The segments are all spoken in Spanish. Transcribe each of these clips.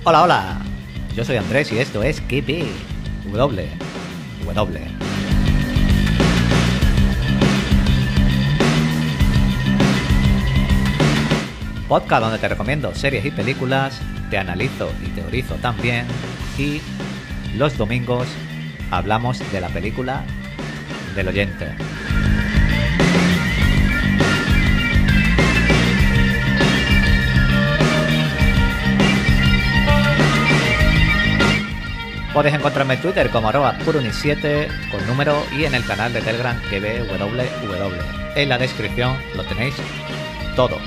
Hola, hola. Yo soy Andrés y esto es KP. W. Podcast donde te recomiendo series y películas, te analizo y teorizo también, y los domingos hablamos de la película del oyente. Podéis encontrarme en Twitter como @puruni7 con número y en el canal de Telegram KBWW. En la descripción lo tenéis todo.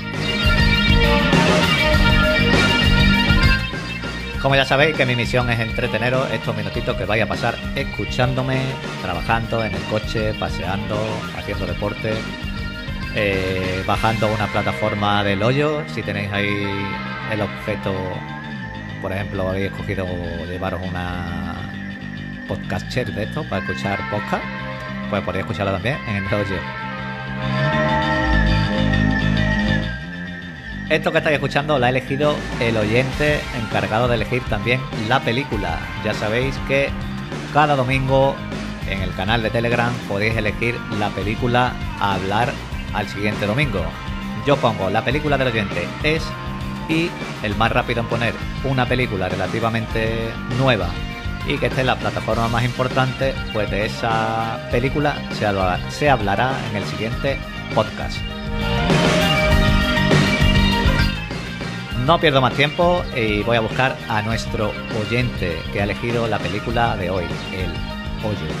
Como ya sabéis que mi misión es entreteneros estos minutitos que vais a pasar escuchándome, trabajando en el coche, paseando, haciendo deporte, bajando una plataforma del hoyo. Si tenéis ahí el objeto, por ejemplo, habéis escogido llevaros una podcatcher de esto para escuchar podcast, pues podéis escucharlo también en el hoyo. Esto que estáis escuchando lo ha elegido el oyente encargado de elegir también la película. Ya sabéis que cada domingo en el canal de Telegram podéis elegir la película a hablar al siguiente domingo. Yo pongo la película del oyente es, y el más rápido en poner una película relativamente nueva y que esté en la plataforma más importante, pues de esa película se hablará en el siguiente podcast. No pierdo más tiempo y voy a buscar a nuestro oyente que ha elegido la película de hoy, El Hoyo.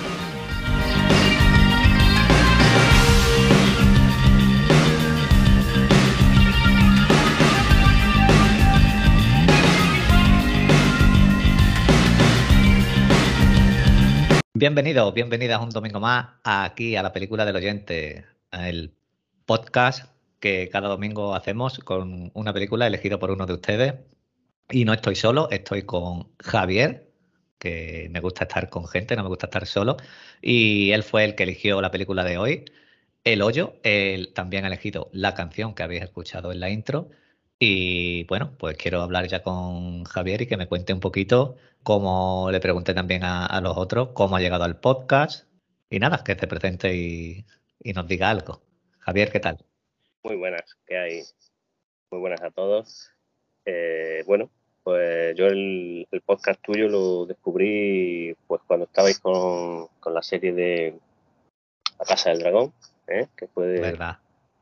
Bienvenidos, bienvenidas un domingo más aquí a la película del oyente, el podcast que cada domingo hacemos con una película elegida por uno de ustedes. Y no estoy solo, estoy con Javier, que me gusta estar con gente, no me gusta estar solo. Y él fue el que eligió la película de hoy, El Hoyo. Él también ha elegido la canción que habéis escuchado en la intro. Y bueno, pues quiero hablar ya con Javier y que me cuente un poquito, como le pregunté también a los otros, cómo ha llegado al podcast. Y nada, que se presente y nos diga algo. Javier, ¿qué tal? Muy buenas, ¿qué hay? Muy buenas a todos. Bueno, pues yo el podcast tuyo lo descubrí pues cuando estabais con la serie de La Casa del Dragón, que fue ¿Verdad?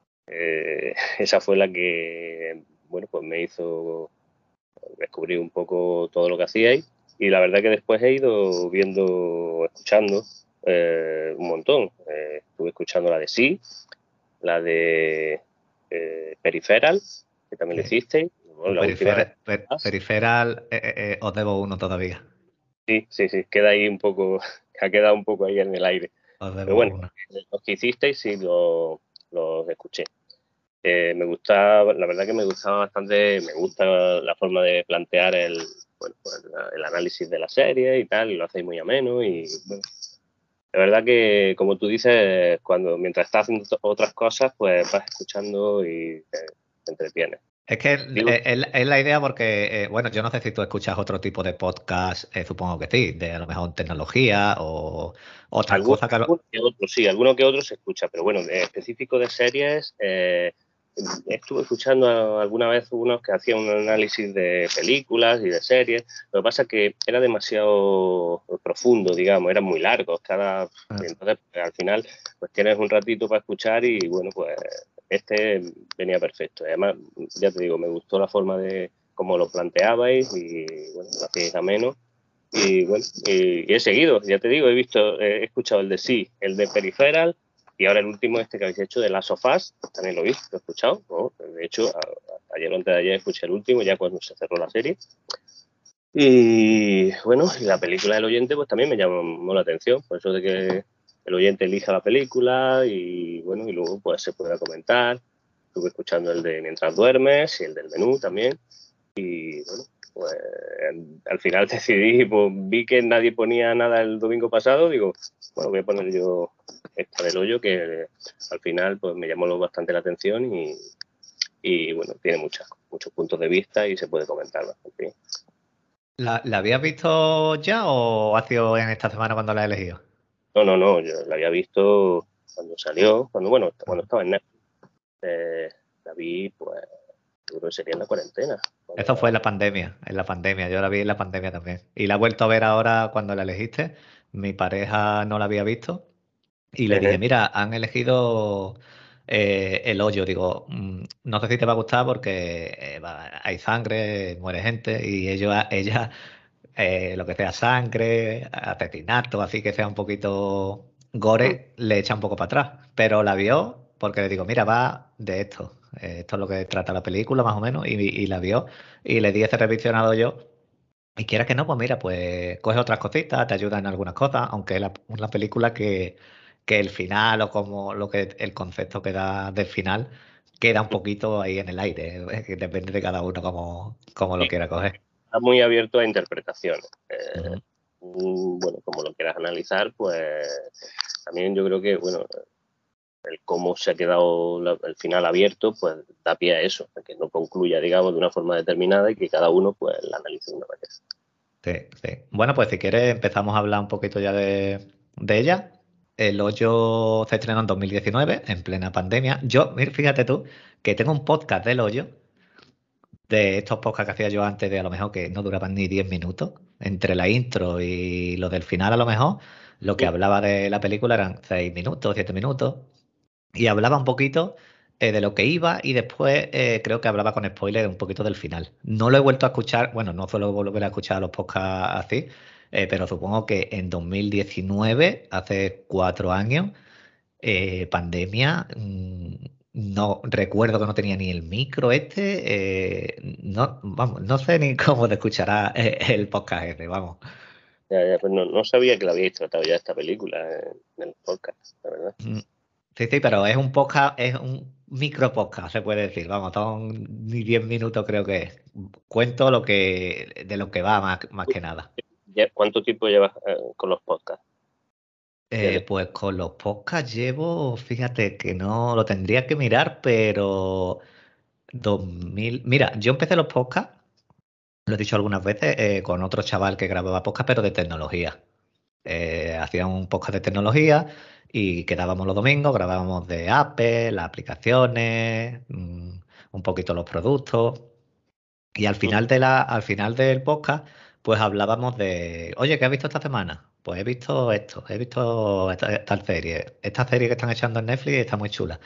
esa fue la que bueno pues me hizo descubrir un poco todo lo que hacíais, y la verdad que después he ido viendo, escuchando un montón. Estuve escuchando la de Sí, la de Peripheral, que también lo hicisteis. Bueno, la última vez. Periferal, os debo uno todavía. Sí, queda ahí un poco, ha quedado un poco ahí en el aire. Os Pero debo bueno, uno. los que hicisteis sí los escuché. Me gustaba, la verdad que me gustaba bastante, me gusta la forma de plantear bueno, pues el análisis de la serie y tal, y lo hacéis muy ameno y bueno. La verdad que, como tú dices, mientras estás haciendo otras cosas, pues vas escuchando y te entretienes. Es que Digo, es la idea porque, bueno, yo no sé si tú escuchas otro tipo de podcast, supongo que sí, de a lo mejor tecnología o otras cosas que alguno que otro, sí, alguno que otro se escucha, pero bueno, de específico de series, estuve escuchando alguna vez unos que hacían un análisis de películas y de series. Lo que pasa es que era demasiado profundo, digamos, eran muy largos, y entonces al final pues tienes un ratito para escuchar y bueno, pues este venía perfecto. Además, ya te digo, me gustó la forma de cómo lo planteabais y bueno, lo hacíais ameno. Y bueno, y he seguido, ya te digo, he escuchado el de Sí, el de Peripheral, y ahora el último que habéis hecho de Last of Us, también lo he visto, lo he escuchado, ¿no? De hecho, ayer o antes de ayer escuché el último, ya cuando se cerró la serie. Y bueno, y la película del oyente pues también me llamó la atención, por eso de que el oyente elija la película y bueno, y luego pues se pueda comentar. Estuve escuchando el de Mientras duermes y el del menú también. Y bueno, pues al final decidí, pues vi que nadie ponía nada el domingo pasado, digo, bueno, voy a poner yo esta del hoyo, que al final pues me llamó bastante la atención y bueno, tiene muchos puntos de vista y se pude comentar bastante bien. ¿La habías visto ya o ha sido en esta semana cuando la he elegido? No, yo la había visto cuando salió, cuando Ajá. estaba en Netflix. La vi, pues, yo creo que sería en la cuarentena. Eso fue en la pandemia, yo la vi en la pandemia también. Y la he vuelto a ver ahora cuando la elegiste. Mi pareja no la había visto y le dije, mira, han elegido El Hoyo. Digo, no sé si te va a gustar porque hay sangre, muere gente y ella lo que sea sangre, asesinato, así que sea un poquito gore, le echa un poco para atrás. Pero la vio porque le digo, mira, va de esto. Esto es lo que trata la película, más o menos, y la vio. Y le di ese revisionado yo. Y quieras que no, pues mira, pues coge otras cositas, te ayuda en algunas cosas, aunque es una película que el final o como lo que el concepto que da del final queda un poquito ahí en el aire. Que depende de cada uno como lo Sí, quiera coger. está muy abierto a interpretaciones. Ujú. Bueno, como lo quieras analizar, pues también yo creo que, bueno, el cómo se ha quedado el final abierto, pues da pie a eso, a que no concluya, digamos, de una forma determinada y que cada uno, pues, la analice de una manera. Sí, sí. Bueno, pues si quieres empezamos a hablar un poquito ya de ella. El Hoyo se estrenó en 2019, en plena pandemia. Yo, mira, fíjate tú, que tengo un podcast del Hoyo, de estos podcasts que hacía yo antes, de a lo mejor que no duraban ni 10 minutos, entre la intro y lo del final a lo mejor, lo que hablaba de la película eran 6 minutos, 7 minutos, y hablaba un poquito de lo que iba y después creo que hablaba con spoiler un poquito del final. No lo he vuelto a escuchar, bueno, no suelo volver a escuchar los podcasts así, pero supongo que en 2019, hace 4 años, pandemia, no recuerdo que no tenía ni el micro no, vamos, no sé ni cómo te escuchará el podcast ese, vamos. Ya, pues no sabía que la habíais tratado ya esta película en el podcast, la verdad. Mm, Sí, sí, pero es un podcast, es un micro podcast, se puede decir. Vamos, son ni 10 minutos creo que es. Cuento de lo que va más que nada. ¿Cuánto tiempo llevas con los podcasts? Desde, Pues con los podcasts llevo, fíjate que no lo tendría que mirar, pero 2000. Mira, yo empecé los podcasts, lo he dicho algunas veces, con otro chaval que grababa podcast, pero de tecnología. Hacía un podcast de tecnología y quedábamos los domingos, grabábamos de Apple, las aplicaciones, un poquito los productos. Y al final del podcast, pues hablábamos de, oye, ¿qué has visto esta semana? Pues he visto esto, he visto tal serie. Esta serie que están echando en Netflix está muy chula.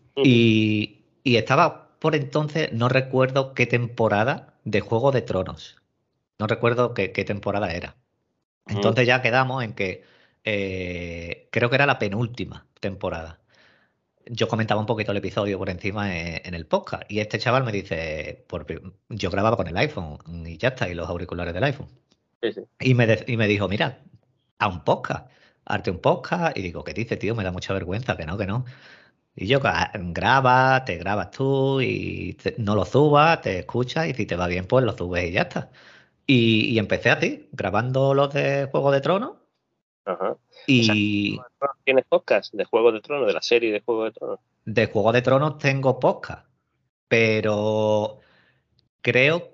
Y estaba por entonces, no recuerdo qué temporada de Juego de Tronos. No recuerdo qué temporada era. Entonces ya quedamos en que creo que era la penúltima temporada. Yo comentaba un poquito el episodio por encima en el podcast y este chaval me dice, yo grababa con el iPhone y ya está, y los auriculares del iPhone. sí, sí. Y me dijo, mira, a un podcast, hazte un podcast. Y digo, ¿qué dices, tío? Me da mucha vergüenza, que no, que no. Y yo, graba, te grabas tú y no lo subas, te escuchas y si te va bien, pues lo subes y ya está. Y empecé así, grabando los de Juego de Tronos Ajá. O sea, y ¿tienes podcast de Juego de Tronos, de la serie de Juego de Tronos? de Juego de Tronos tengo podcast, pero creo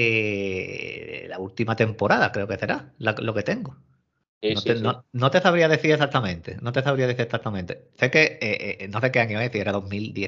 que la última temporada, creo que será lo que tengo. Sí, sí, sí. No te sabría decir exactamente, no te sabría decir exactamente. Sé que no sé qué año es, si era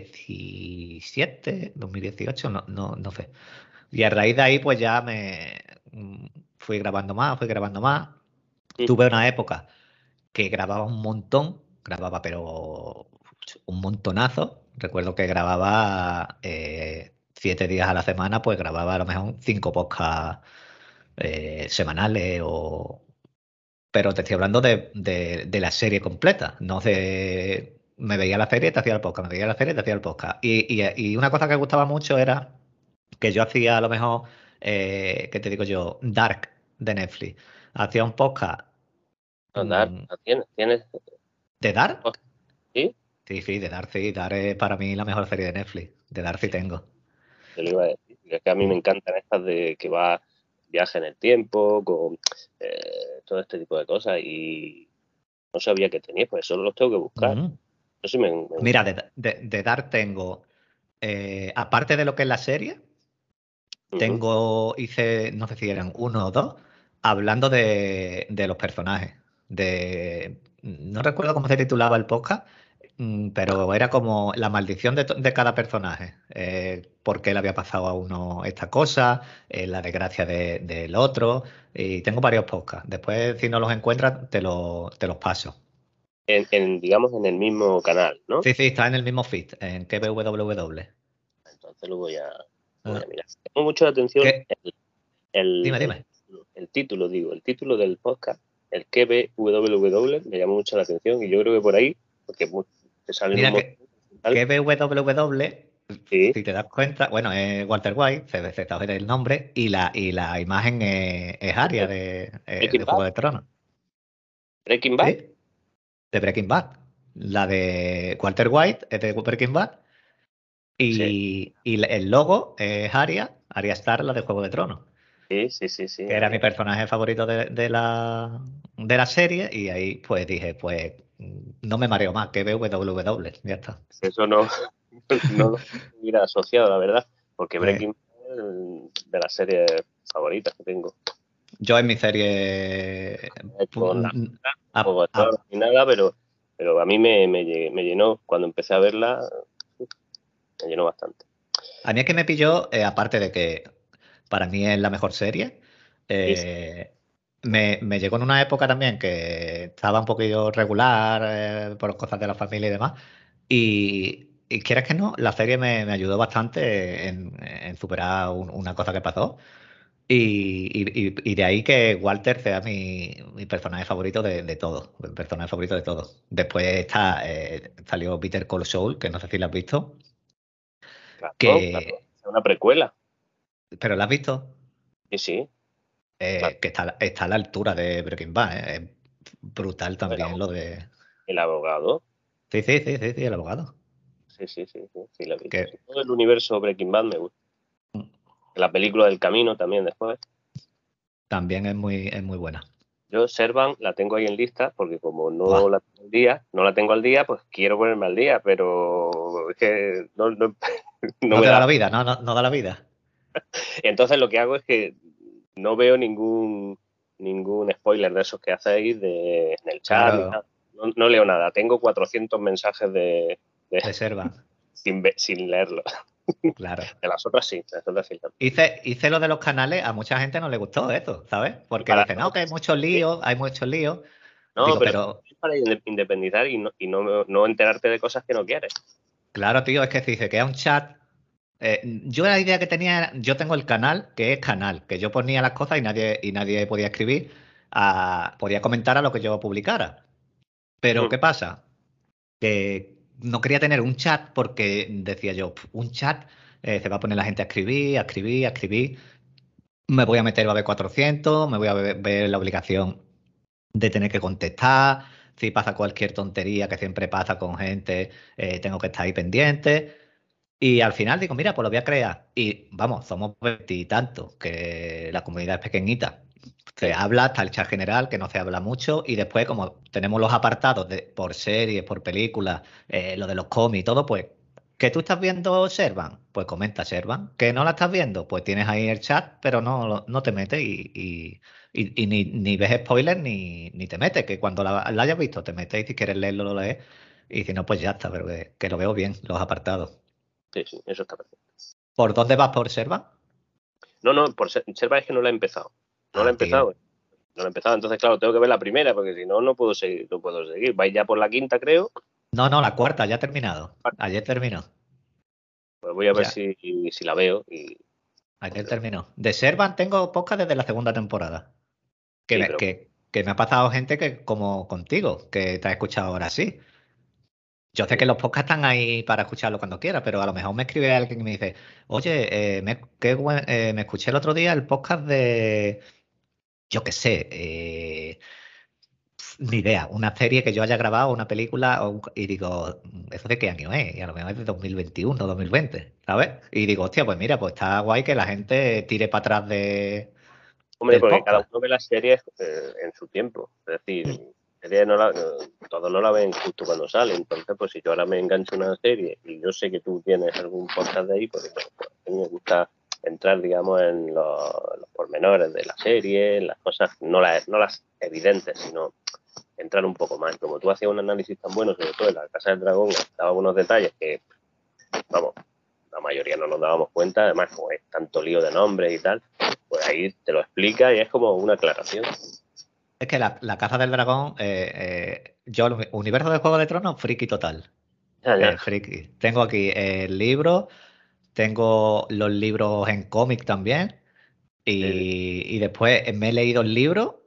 2017, 2018, no sé. Y a raíz de ahí, pues ya fui grabando más, fui grabando más. Tuve una época que grababa un montón, grababa pero un montonazo. Recuerdo que grababa 7 días a la semana, pues grababa a lo mejor 5 podcasts semanales pero te estoy hablando de la serie completa, no de... Me veía la serie, te hacía el podcast, me veía la serie, te hacía el podcast. Y una cosa que me gustaba mucho era que yo hacía a lo mejor, ¿qué te digo yo? Dark de Netflix. Hacía un podcast No, Dark, mm, ¿tienes? de Dark. ¿Sí? Sí, sí, de Dark, sí. Dark es para mí la mejor serie de Netflix. De Dark sí tengo. Te lo iba a decir. Es que a mí me Mm. encantan estas de que va viaje en el tiempo, con todo este tipo de cosas y no sabía que tenía, pues solo los tengo que buscar. Mm. Eso sí me Mira, gusta. de Dark tengo, aparte de lo que es la serie, Ujú. hice, no sé si eran uno o dos, hablando de los personajes. No recuerdo cómo se titulaba el podcast, pero era como la maldición de cada personaje. Por qué le había pasado a uno esta cosa, la desgracia del otro. Y tengo varios podcasts. Después, si no los encuentras, te los paso. Digamos, en el mismo canal, ¿no? Sí, sí, está en el mismo feed, en KBWW. Entonces lo voy a Ah, mirar. Tengo mucho la atención ¿qué? el, Dime, el, dime. el título, digo, el título del podcast, el que ve www, me llamó mucho la atención y yo creo que por ahí, porque te salen un Mira montón y tal. que BWW, Sí, si te das cuenta, bueno, es Walter White, se sabe el nombre, y la imagen es Arya Breaking de Bad, Juego de Tronos, Breaking Bad, ¿sí? De Breaking Bad. La de Walter White es de Breaking Bad, sí, y el logo es Arya Stark, la de Juego de Tronos, sí, sí, sí, sí, que era mi Aria. personaje favorito de la serie, y ahí pues dije, pues no me mareo más, que BWW, ya está. Eso no, no lo hubiera asociado, la verdad, porque Eh, Breaking Bad es de las series favoritas que tengo. Yo en mi serie Con la a- Juego de Tronos a- ni nada, pero a mí me llenó, cuando empecé a verla, me llenó bastante. a mí es que me pilló, aparte de que para mí es la mejor serie, Sí, sí, eh, me llegó en una época también que estaba un poquillo regular por cosas de la familia y demás. Y quieras que no, la serie me ayudó bastante en superar una cosa que pasó. Y de ahí que Walter sea mi personaje favorito de todo, el personaje favorito de todo. Después salió Peter Call Saul, que no sé si lo has visto, claro, claro. que, Es una precuela. pero lo has visto, Sí, sí. Claro. que está a la altura de Breaking Bad. Es brutal El, también abo- lo de... el abogado. Sí, sí, sí, sí, sí, el abogado. Sí, sí, sí, sí, sí, lo he visto. Sí. Que Todo el universo Breaking Bad me gusta. La película del camino también después. también es muy buena. Yo Servan la tengo ahí en lista porque como Buah, no la tengo al día, pues quiero ponerme al día, pero es que no no me te da da. la vida, no, no, no da la vida. Entonces lo que hago es que no veo ningún spoiler de esos que hacéis en el chat ni Claro, nada. No, no leo nada. Tengo 400 mensajes de- de Servan, sin leerlo. claro. De las otras sí, de las otras sí. Hice lo de los canales, a mucha gente no le gustó eso, ¿sabes? Y Porque para, dicen, no, que hay muchos líos, hay muchos líos. no, Digo, pero pero es para independizar y no enterarte de cosas que no quieres. claro, tío, es que si se queda un chat. Yo la idea que tenía era, yo tengo el canal, que es canal, que yo ponía las cosas y nadie podía escribir, podía comentar a lo que yo publicara. Pero Mm. ¿qué pasa? Que no quería tener un chat porque decía yo, "Pf, un chat, se va a poner la gente a escribir, a escribir, a escribir. Me voy a meter a ver 400, me voy a ver la obligación de tener que contestar. Si pasa cualquier tontería que siempre pasa con gente, tengo que estar ahí pendiente. Y al final digo, mira, pues lo voy a crear. Y vamos, somos veintitantos, que la comunidad es pequeñita. Se Sí, habla, está el chat general, que no se habla mucho, y después, como tenemos los apartados por series, por películas, lo de los cómics y todo, pues, que tú estás viendo Shervan, pues comenta Shervan. Que no la estás viendo, pues tienes ahí el chat, pero no te metes y ni ves spoilers ni te metes, que cuando la hayas visto te metes y si quieres leerlo lo lees, y si no, pues ya está, pero que lo veo bien, los apartados. sí, sí, eso está perfecto. ¿Por dónde vas por Serva? No, no, por Serva es que no la he empezado. No la he Ah, tío. empezado. No la he empezado. Entonces, claro, tengo que ver la primera, porque si no, no puedo seguir, no puedo seguir. Vais ya por la quinta, creo. No, no, la cuarta ya ha terminado. Ayer terminó. Pues voy a ver Ya, si la veo. ayer Porque, terminó. De Servan tengo podcast desde la segunda temporada. Que sí, me, pero que, que me ha pasado gente que, como contigo, que te ha escuchado ahora sí. Yo sé sí. que los podcasts están ahí para escucharlo cuando quiera, pero a lo mejor me escribe alguien y me dice, oye, me escuché el otro día el podcast de, yo qué sé, ni idea, una serie que yo haya grabado, una película, y digo, ¿eso de qué año es? Y a lo mejor es de 2021, 2020, ¿sabes? Y digo, hostia, pues mira, pues está guay que la gente tire para atrás Hombre, del porque cada podcast. uno ve las series en su tiempo. Es decir, Mm. series todos no la ven justo cuando sale. Entonces, pues si yo ahora me engancho a una serie y yo sé que tú tienes algún podcast de ahí, pues, bueno, pues a mí me gusta. entrar, digamos, en los pormenores de la serie, en las cosas, no las evidentes, sino entrar un poco más. Como tú hacías un análisis tan bueno, sobre todo en la Casa del Dragón, daba unos detalles que, vamos, la mayoría no nos dábamos cuenta, además, como es tanto lío de nombres y tal, pues ahí te lo explica y es como una aclaración. Es que la Caza del Dragón, yo, el universo de Juego de Tronos, friki total. Ya. Friki. Tengo aquí el libro, tengo los libros en cómic también, y después me he leído el libro,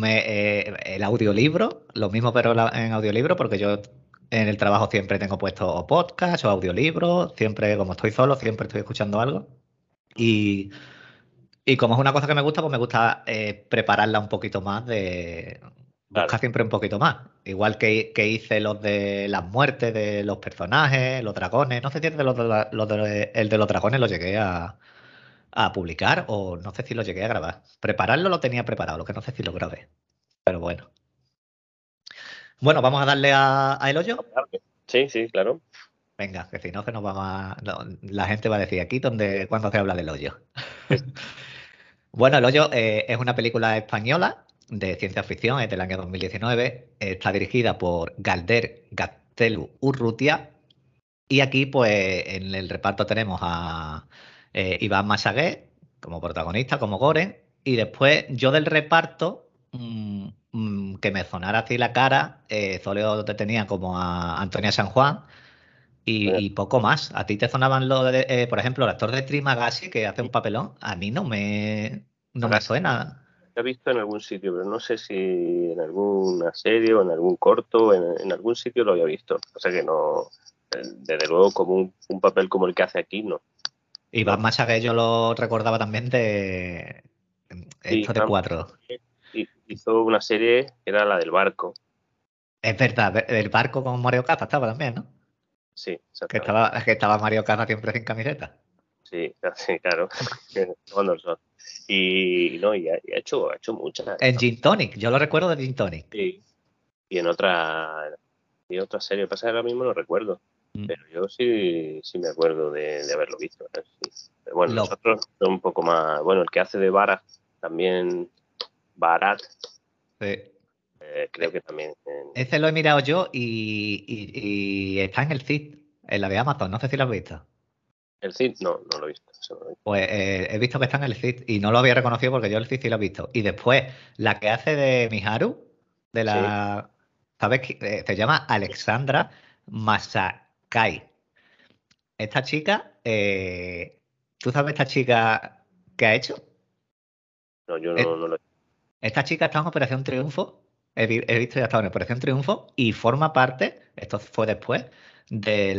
el audiolibro, lo mismo pero en audiolibro, porque yo en el trabajo siempre tengo puesto o podcast o audiolibro, siempre como estoy solo, siempre estoy escuchando algo. Y y como es una cosa que me gusta, pues me gusta prepararla un poquito más, de Claro. buscar siempre un poquito más. Igual que hice los de las muertes de los personajes, los dragones. No sé si el de el de los dragones lo llegué a publicar o no sé si lo llegué a grabar. Prepararlo lo tenía preparado, lo que no sé si lo grabé. Pero bueno. Bueno, vamos a darle a el hoyo. Sí, sí, claro. Venga, que si no se nos va más. La gente va a decir aquí cuando se habla del hoyo. Bueno, El Hoyo es una película española de ciencia ficción, es del año 2019. Está dirigida por Galder Gaztelu Urrutia. Y aquí, pues, en el reparto tenemos a Iván Massagué como protagonista, como Goren. Y después, yo del reparto, que me sonara así la cara, solo te tenía como a Antonia San Juan y poco más. ¿A ti te sonaban por ejemplo, el actor de Trimagasi que hace un papelón? A mí no me suena. Lo he visto en algún sitio, pero no sé si en alguna serie o en algún corto, en algún sitio lo había visto. O sea que no, desde luego como un papel como el que hace aquí, no. Iván No. Massagué yo lo recordaba también de Sí, esto de cuatro. hizo una serie que era la del barco. Es verdad, el barco con Mario Caza estaba también, ¿no? Sí, Que exactamente. estaba Mario Caza siempre sin camiseta. Sí, sí, claro. Tomando el sol. Y no, y ha hecho muchas. En Gin Tonic, yo lo recuerdo de Gin Tonic. Sí. Y en otra serie, pasa que ahora mismo no recuerdo, Mm. pero yo sí me acuerdo de haberlo visto, sí. Pero bueno, los Lo, otros son un poco más, bueno, el que hace de Barat, también Barat, eh, creo que también ese lo he mirado yo y está en el Cid, en la de Amazon, no sé si lo has visto. el Cid, no lo he visto, eso no lo he visto. Pues he visto que está en el Cid y no lo había reconocido porque yo el Cid sí lo he visto. Y después, la que hace de Miharu, de Sí, la. ¿Sabes qué? Se llama Alexandra Masakai. Esta chica, ¿tú sabes esta chica qué ha hecho? no, yo no, Eh, no lo he visto. Esta chica está en Operación Triunfo. He visto ya estaba en Operación Triunfo y forma parte, esto fue después, de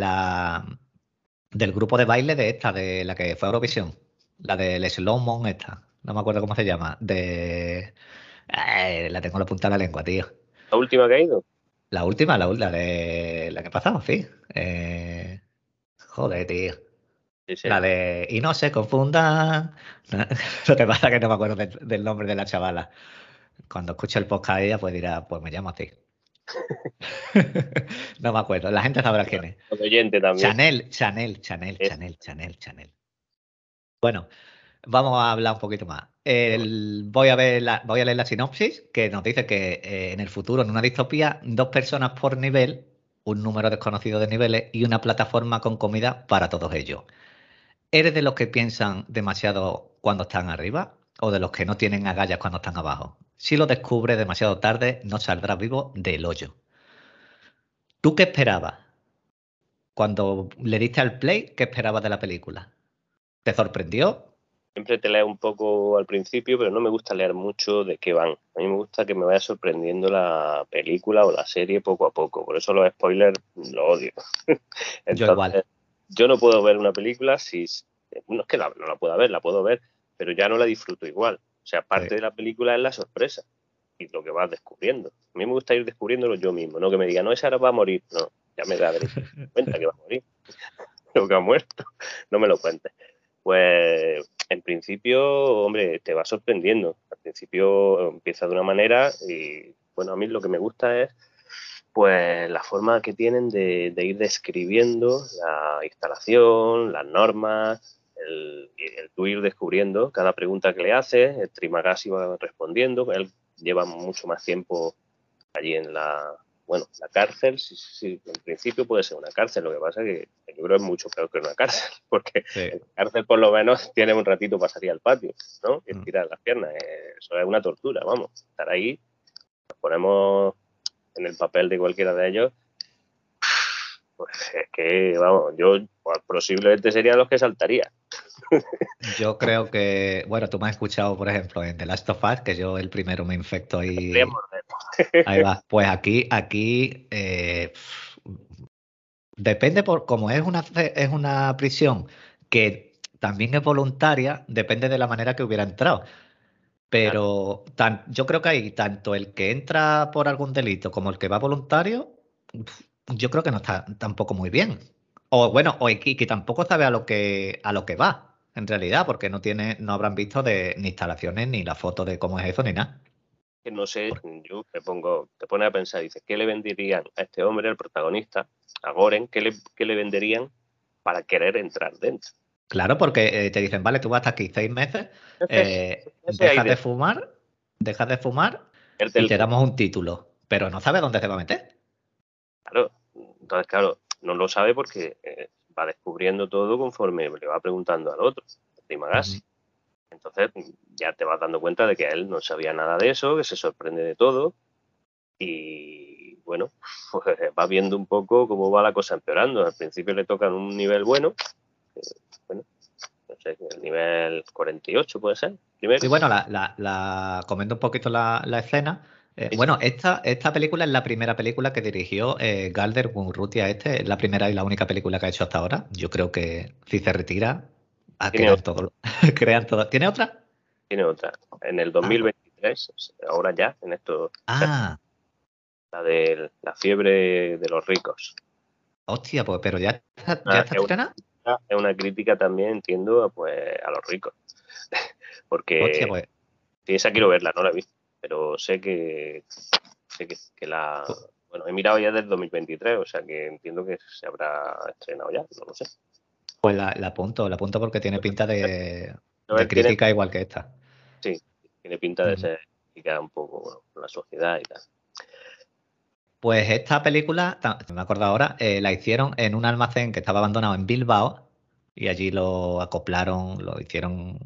del grupo de baile de esta, de la que fue a Eurovisión. La del Slow Mon esta. No me acuerdo cómo se llama. La tengo en la punta de la lengua, tío. La última que ha ido, La última, la de la que ha pasado, sí. Joder, tío. sí, sí. La de Y no se confundan. Lo que pasa es que no me acuerdo del nombre de la chavala. Cuando escuche el podcast ella, pues dirá, pues me llamo así. No me acuerdo. La gente sabrá quién es. Los oyentes también. Es, Chanel. Bueno, vamos a hablar un poquito más. Voy a leer la sinopsis que nos dice que en el futuro, en una distopía, 2 personas por nivel, un número desconocido de niveles y una plataforma con comida para todos ellos. ¿Eres de los que piensan demasiado cuando están arriba o de los que no tienen agallas cuando están abajo? Si lo descubres demasiado tarde, no saldrás vivo del hoyo. ¿Tú qué esperabas? Cuando le diste al play, ¿qué esperabas de la película? ¿Te sorprendió? Siempre te lees un poco al principio, pero no me gusta leer mucho de qué van. A mí me gusta que me vaya sorprendiendo la película o la serie poco a poco. Por eso los spoilers los odio. Yo igual. Entonces, yo no puedo ver una película si. No es que no la pueda ver, la puedo ver, pero ya no la disfruto igual. O sea, Sí. parte de la película es la sorpresa y lo que vas descubriendo. A mí me gusta ir descubriéndolo yo mismo, no que me digan, no, esa ahora va a morir. No, ya me da cuenta que va a morir, lo que ha muerto. No me lo cuentes. Pues en principio, hombre, te va sorprendiendo. Al principio empieza de una manera y, bueno, a mí lo que me gusta es pues la forma que tienen de ir describiendo la instalación, las normas, el tú ir descubriendo cada pregunta que le haces, el Trimagasi va respondiendo, él lleva mucho más tiempo allí en la cárcel. Sí, en principio puede ser una cárcel, lo que pasa es que el libro es mucho peor que una cárcel, porque en la cárcel por lo menos tienes un ratito para salir al patio, ¿no? Y estirar las piernas, eso es una tortura, vamos, estar ahí, nos ponemos en el papel de cualquiera de ellos, pues es que, vamos, yo pues, posiblemente serían los que saltaría. Yo creo que, bueno, tú me has escuchado, por ejemplo, en The Last of Us, que yo el primero me infecto y ahí va. Pues aquí depende por, como es una prisión que también es voluntaria, depende de la manera que hubiera entrado. Pero yo creo que ahí, tanto el que entra por algún delito como el que va voluntario, yo creo que no está tampoco muy bien. O bueno, que tampoco sabe a lo que va, en realidad, porque no habrán visto ni instalaciones, ni la foto de cómo es eso, ni nada. Que no sé, yo te pone a pensar, dices, ¿qué le venderían a este hombre, el protagonista, a Goren, qué le venderían para querer entrar dentro? Claro, porque te dicen, vale, tú vas hasta aquí 6 meses, Ese dejas de fumar el y del te damos un título, pero no sabes dónde se va a meter. Claro, entonces, claro, no lo sabe porque va descubriendo todo conforme le va preguntando al otro, al Trimagasi. Entonces, ya te vas dando cuenta de que él no sabía nada de eso, que se sorprende de todo y, bueno, pues va viendo un poco cómo va la cosa empeorando. Al principio le tocan un nivel bueno, bueno, no sé, el nivel 48 puede ser, primero. Sí, bueno, comento un poquito la escena. Bueno, esta película es la primera película que dirigió Galder Urrutia. Es la primera y la única película que ha hecho hasta ahora. Yo creo que si se retira, Tiene quedan otra, todo. Crean todo. ¿Tiene otra? tiene otra. En el Ah, pues. 2023, ahora ya, en esto, Ah, la de la fiebre de los ricos. hostia, pues, pero ya está Es estrenada. es una crítica también, entiendo, pues a los ricos. Hostia, Porque pues. sí, esa quiero verla, no la he visto, pero sé que Pues, bueno, he mirado ya del 2023, o sea que entiendo que se habrá estrenado ya, no lo sé. pues la apunto porque tiene pinta de, Pero de él tiene, crítica igual que esta. sí, tiene pinta de Ujú. ser crítica un poco, bueno, con la sociedad y tal. Pues esta película, me acuerdo ahora, la hicieron en un almacén que estaba abandonado en Bilbao y allí lo acoplaron, lo hicieron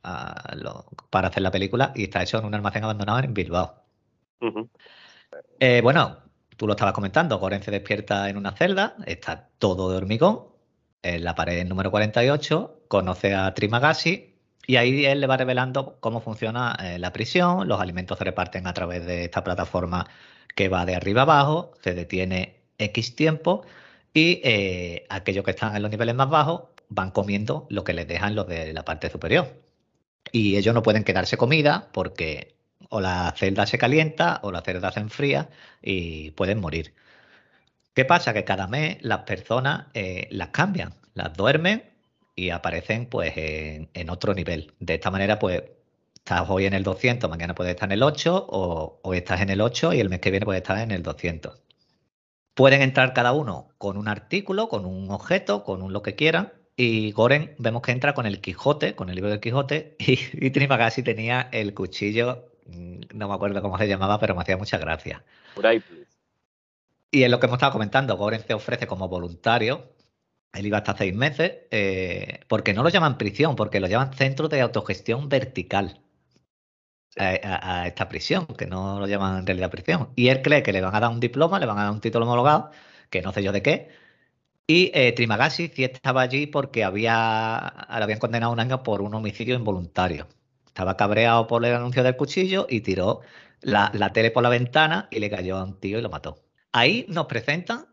para hacer la película y está hecho en un almacén abandonado en Bilbao. Ujú. Bueno, tú lo estabas comentando, Goren se despierta en una celda, está todo de hormigón, en la pared número 48, conoce a Trimagasi y ahí él le va revelando cómo funciona la prisión, los alimentos se reparten a través de esta plataforma que va de arriba abajo, se detiene X tiempo y aquellos que están en los niveles más bajos van comiendo lo que les dejan los de la parte superior. Y ellos no pueden quedarse comida porque o la celda se calienta o la celda se enfría y pueden morir. ¿Qué pasa? Que cada mes las personas las cambian, las duermen y aparecen pues en otro nivel. De esta manera pues estás hoy en el 200, mañana puedes estar en el 8 o estás en el 8 y el mes que viene puedes estar en el 200. Pueden entrar cada uno con un artículo, con un objeto, con un lo que quieran. Y Goren vemos que entra con el Quijote, con el libro del Quijote, y Trimagasi tenía el cuchillo, no me acuerdo cómo se llamaba, pero me hacía mucha gracia. Uray, please. Y es lo que hemos estado comentando, Goren se ofrece como voluntario, él iba hasta 6 meses, porque no lo llaman prisión, porque lo llaman centro de autogestión vertical Sí. a esta prisión, que no lo llaman en realidad prisión. Y él cree que le van a dar un diploma, le van a dar un título homologado, que no sé yo de qué. Y Trimagasi sí estaba allí porque le habían condenado a un año por un homicidio involuntario. Estaba cabreado por el anuncio del cuchillo y tiró la tele por la ventana y le cayó a un tío y lo mató. Ahí nos presentan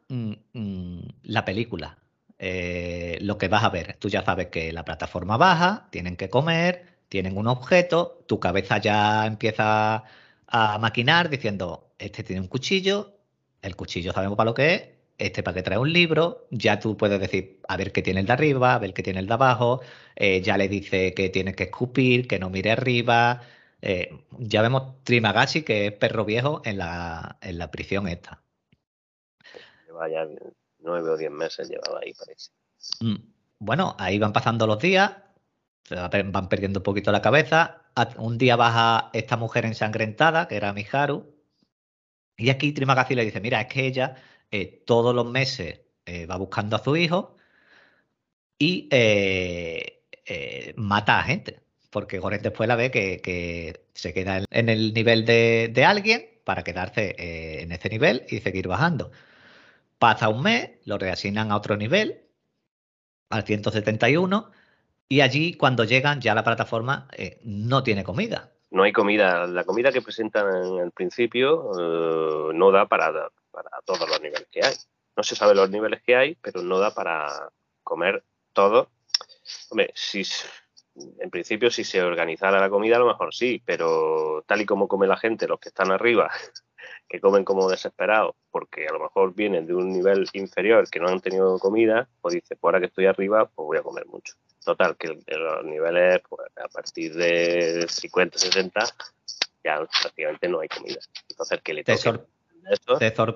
la película. Lo que vas a ver. Tú ya sabes que la plataforma baja, tienen que comer, tienen un objeto, tu cabeza ya empieza a maquinar diciendo, este tiene un cuchillo, el cuchillo sabemos para lo que es, este para que trae un libro, ya tú puedes decir, a ver qué tiene el de arriba, a ver qué tiene el de abajo, ya le dice que tiene que escupir, que no mire arriba. Ya vemos Trimagasi, que es perro viejo en la prisión esta. Lleva ya 9 o 10 meses llevaba ahí, parece. Mm, Bueno, ahí van pasando los días. van perdiendo un poquito la cabeza. Un día baja esta mujer ensangrentada, que era Miharu, y aquí Trimagasi le dice, mira, es que ella todos los meses va buscando a su hijo y mata a gente, porque Goren después la ve que se queda en el nivel de alguien para quedarse en ese nivel y seguir bajando. Pasa un mes, lo reasignan a otro nivel, al 171, y allí cuando llegan ya la plataforma no tiene comida. No hay comida. La comida que presentan en el principio no da para todos los niveles que hay. No se sabe los niveles que hay, pero no da para comer todo. Hombre, en principio si se organizara la comida a lo mejor sí, pero tal y como come la gente, los que están arriba, que comen como desesperados, porque a lo mejor vienen de un nivel inferior que no han tenido comida, pues dice, pues ahora que estoy arriba, pues voy a comer mucho. Total, que los niveles, pues, a partir de 50, 60, ya prácticamente no hay comida. Entonces, el que le toque esto,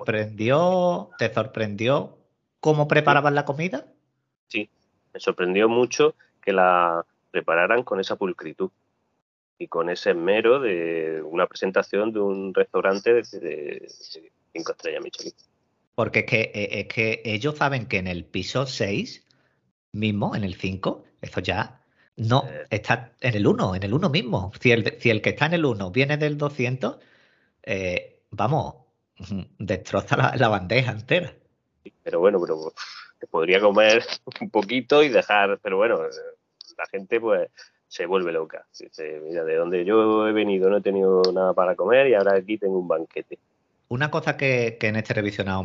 ¿Te sorprendió cómo preparaban la comida? Sí, me sorprendió mucho que la prepararan con esa pulcritud y con ese esmero de una presentación de un restaurante de 5 estrellas Michelin. Porque es que ellos saben que en el piso 6 mismo, en el 5, eso ya no está en el 1, en el 1 mismo. Si el que está en el 1 viene del 200, vamos, destroza la bandeja entera. Pero bueno, te podría comer un poquito y dejar, pero bueno, la gente pues se vuelve loca. Dice, mira, de donde yo he venido no he tenido nada para comer y ahora aquí tengo un banquete. Una cosa que en este revisionado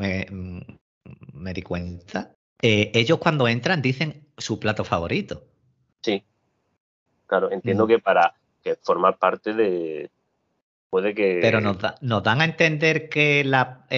me di cuenta, ellos cuando entran dicen su plato favorito. Sí, claro, entiendo que para formar parte de... Puede que... Pero nos dan a entender que en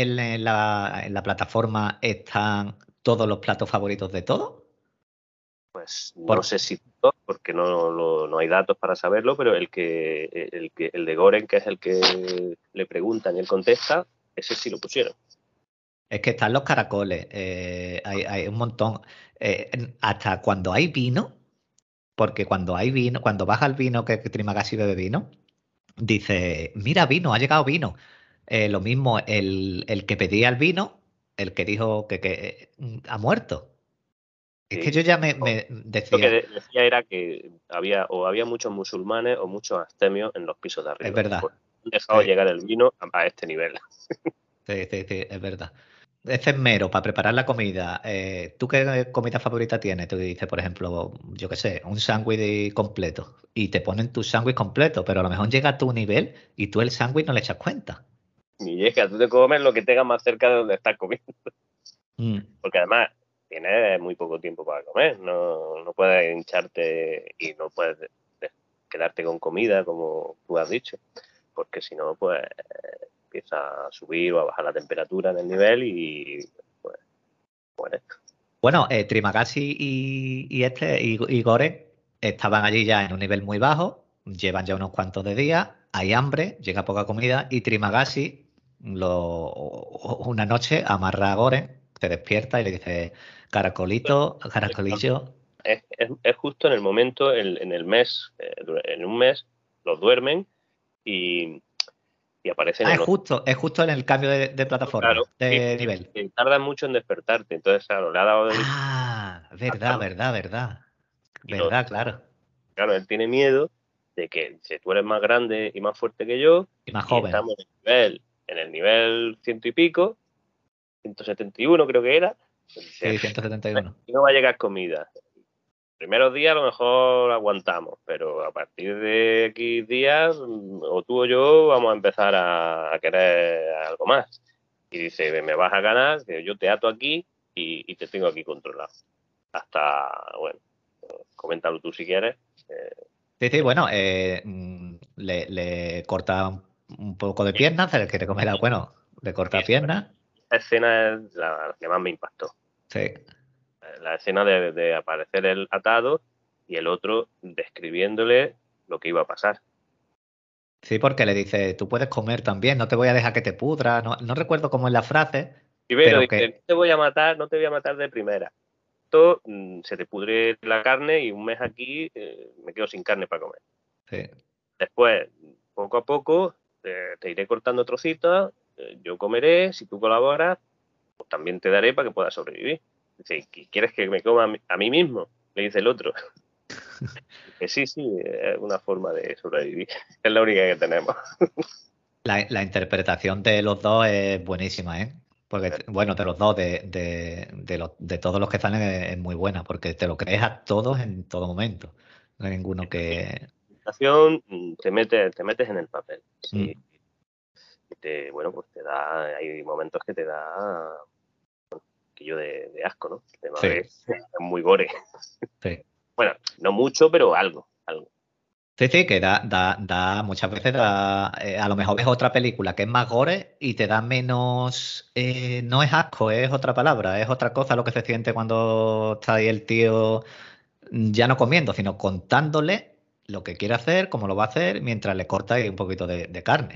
la plataforma están todos los platos favoritos de todos. Pues no sé si todo, porque no hay datos para saberlo, pero el de Goren, que es el que le preguntan y él contesta, ese sí lo pusieron. Es que están los caracoles, hay un montón. Hasta cuando hay vino, porque cuando hay vino, cuando baja el vino, que Trimagasi bebe vino, dice, mira vino, ha llegado vino. Lo mismo el que pedía el vino, el que dijo que ha muerto. Es que Sí. yo ya me Lo decía, que decía era que había muchos musulmanes o muchos abstemios en los pisos de arriba. es verdad. Han dejado Sí, llegar el vino a este nivel. sí, es verdad. Ese esmero para preparar la comida. ¿Tú qué comida favorita tienes? Tú dices, por ejemplo, yo qué sé, un sándwich completo. Y te ponen tu sándwich completo, pero a lo mejor llega a tu nivel y tú el sándwich no le echas cuenta. Ni llega, tú te comes lo que tengas más cerca de donde estás comiendo. Porque además tienes muy poco tiempo para comer. No puedes hincharte y no puedes quedarte con comida, como tú has dicho. Porque si no, pues empieza a subir o a bajar la temperatura en el nivel y pues mueres. Bueno, Trimagasi y Gore estaban allí ya en un nivel muy bajo, llevan ya unos cuantos de días, hay hambre, llega poca comida y Trimagasi una noche amarra a Gore, se despierta y le dice, caracolito, caracolillo. Es justo en el momento, en el mes, en un mes, los duermen y aparecen en otro. Es justo en el cambio de plataforma, Claro, de nivel. tardan mucho en despertarte. Entonces, claro, le ha dado Verdad, verdad, verdad. y Verdad, claro. claro, él tiene miedo de que si tú eres más grande y más fuerte que yo Y más y joven. estamos en el nivel ciento y pico, 171 creo que era, Sí, 171. y no va a llegar comida. Primeros días a lo mejor aguantamos, pero a partir de aquí días, o tú o yo vamos a empezar a querer algo más. Y dice, me vas a ganar, que yo te ato aquí y te tengo aquí controlado. Hasta, bueno, coméntalo tú si quieres. Sí, bueno, le corta un poco de pierna, se le quiere comer, bueno, le corta pierna. Esta escena es la que más me impactó. Sí. La escena de aparecer el atado y el otro describiéndole lo que iba a pasar. Sí, porque le dice, tú puedes comer también, no te voy a dejar que te pudra. No recuerdo cómo es la frase, Primero pero dice, que no te voy a matar, no te voy a matar de primera. rato se te pudre la carne y un mes aquí me quedo sin carne para comer. Sí. Después, poco a poco, te iré cortando trocitos, yo comeré, si tú colaboras, pues también te daré para que puedas sobrevivir. Dice, ¿quieres que me coma a mí mismo? Le dice el otro. Que sí, es una forma de sobrevivir. Es la única que tenemos. La interpretación de los dos es buenísima, ¿eh? Porque, bueno, de los dos, de todos los que salen es muy buena, porque te lo crees a todos en todo momento. No hay ninguno que... Te metes en el papel. Sí. Mm. Bueno, pues te da, hay momentos que te da aquello de asco, ¿no? El tema Sí, es muy gore. sí. Bueno, no mucho, pero algo. Sí, sí, que muchas veces a lo mejor ves otra película que es más gore y te da menos, no es asco, es otra palabra, es otra cosa lo que se siente cuando está ahí el tío ya no comiendo, sino contándole lo que quiere hacer, cómo lo va a hacer, mientras le corta ahí un poquito de carne.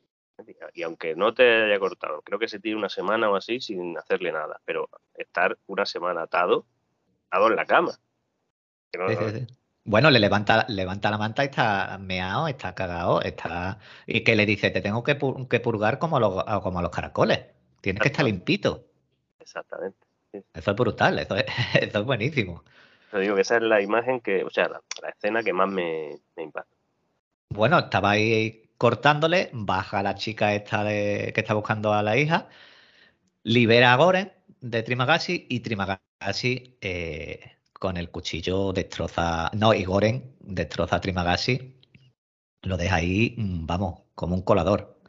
Y aunque no te haya cortado, creo que se tire una semana o así sin hacerle nada, pero estar una semana atado en la cama. Que Sí, sí, no, sí. Bueno, levanta la manta y está meado, está cagado, está... Y que le dice, te tengo que purgar como a los caracoles. Tienes que estar limpito. exactamente. Sí. Eso es brutal, eso es buenísimo. Te digo que esa es la imagen que, o sea, la escena que más me impacta. Bueno, estaba ahí cortándole, baja la chica esta que está buscando a la hija, libera a Goren de Trimagashi y Trimagashi con el cuchillo destroza... No, y Goren destroza a Trimagashi, lo deja ahí, vamos, como un colador.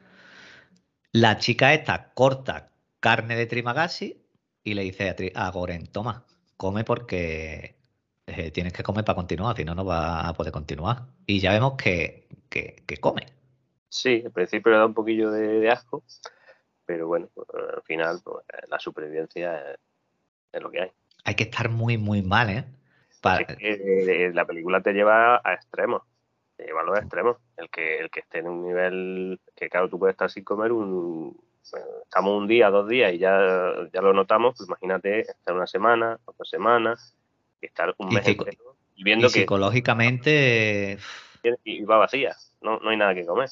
La chica esta corta carne de Trimagashi y le dice a Goren, toma, come porque tienes que comer para continuar, si no, no va a poder continuar. Y ya vemos que come. Sí, al principio le da un poquillo de asco, pero bueno, pues, al final pues, la supervivencia es lo que hay. Hay que estar muy, muy mal, ¿eh? Porque Pa- la película te lleva a extremos, te lleva a los extremos. El que esté en un nivel que, claro, tú puedes estar sin comer bueno, estamos un día, 2 días y ya lo notamos, pues imagínate estar una semana, 2 semanas, y estar un y, mes psico- entero y y viendo que psicológicamente, y va vacía, no hay nada que comer.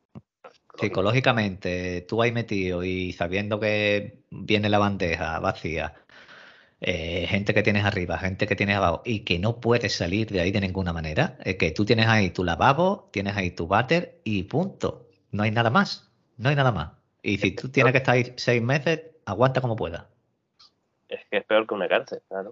Lógico. psicológicamente, tú ahí metido y sabiendo que viene la bandeja vacía, gente que tienes arriba, gente que tienes abajo, y que no puedes salir de ahí de ninguna manera, que tú tienes ahí tu lavabo, tienes ahí tu váter y punto. No hay nada más, no hay nada más. Y si tú tienes que estar ahí 6 meses, aguanta como puedas. Es que es peor que una cárcel, claro.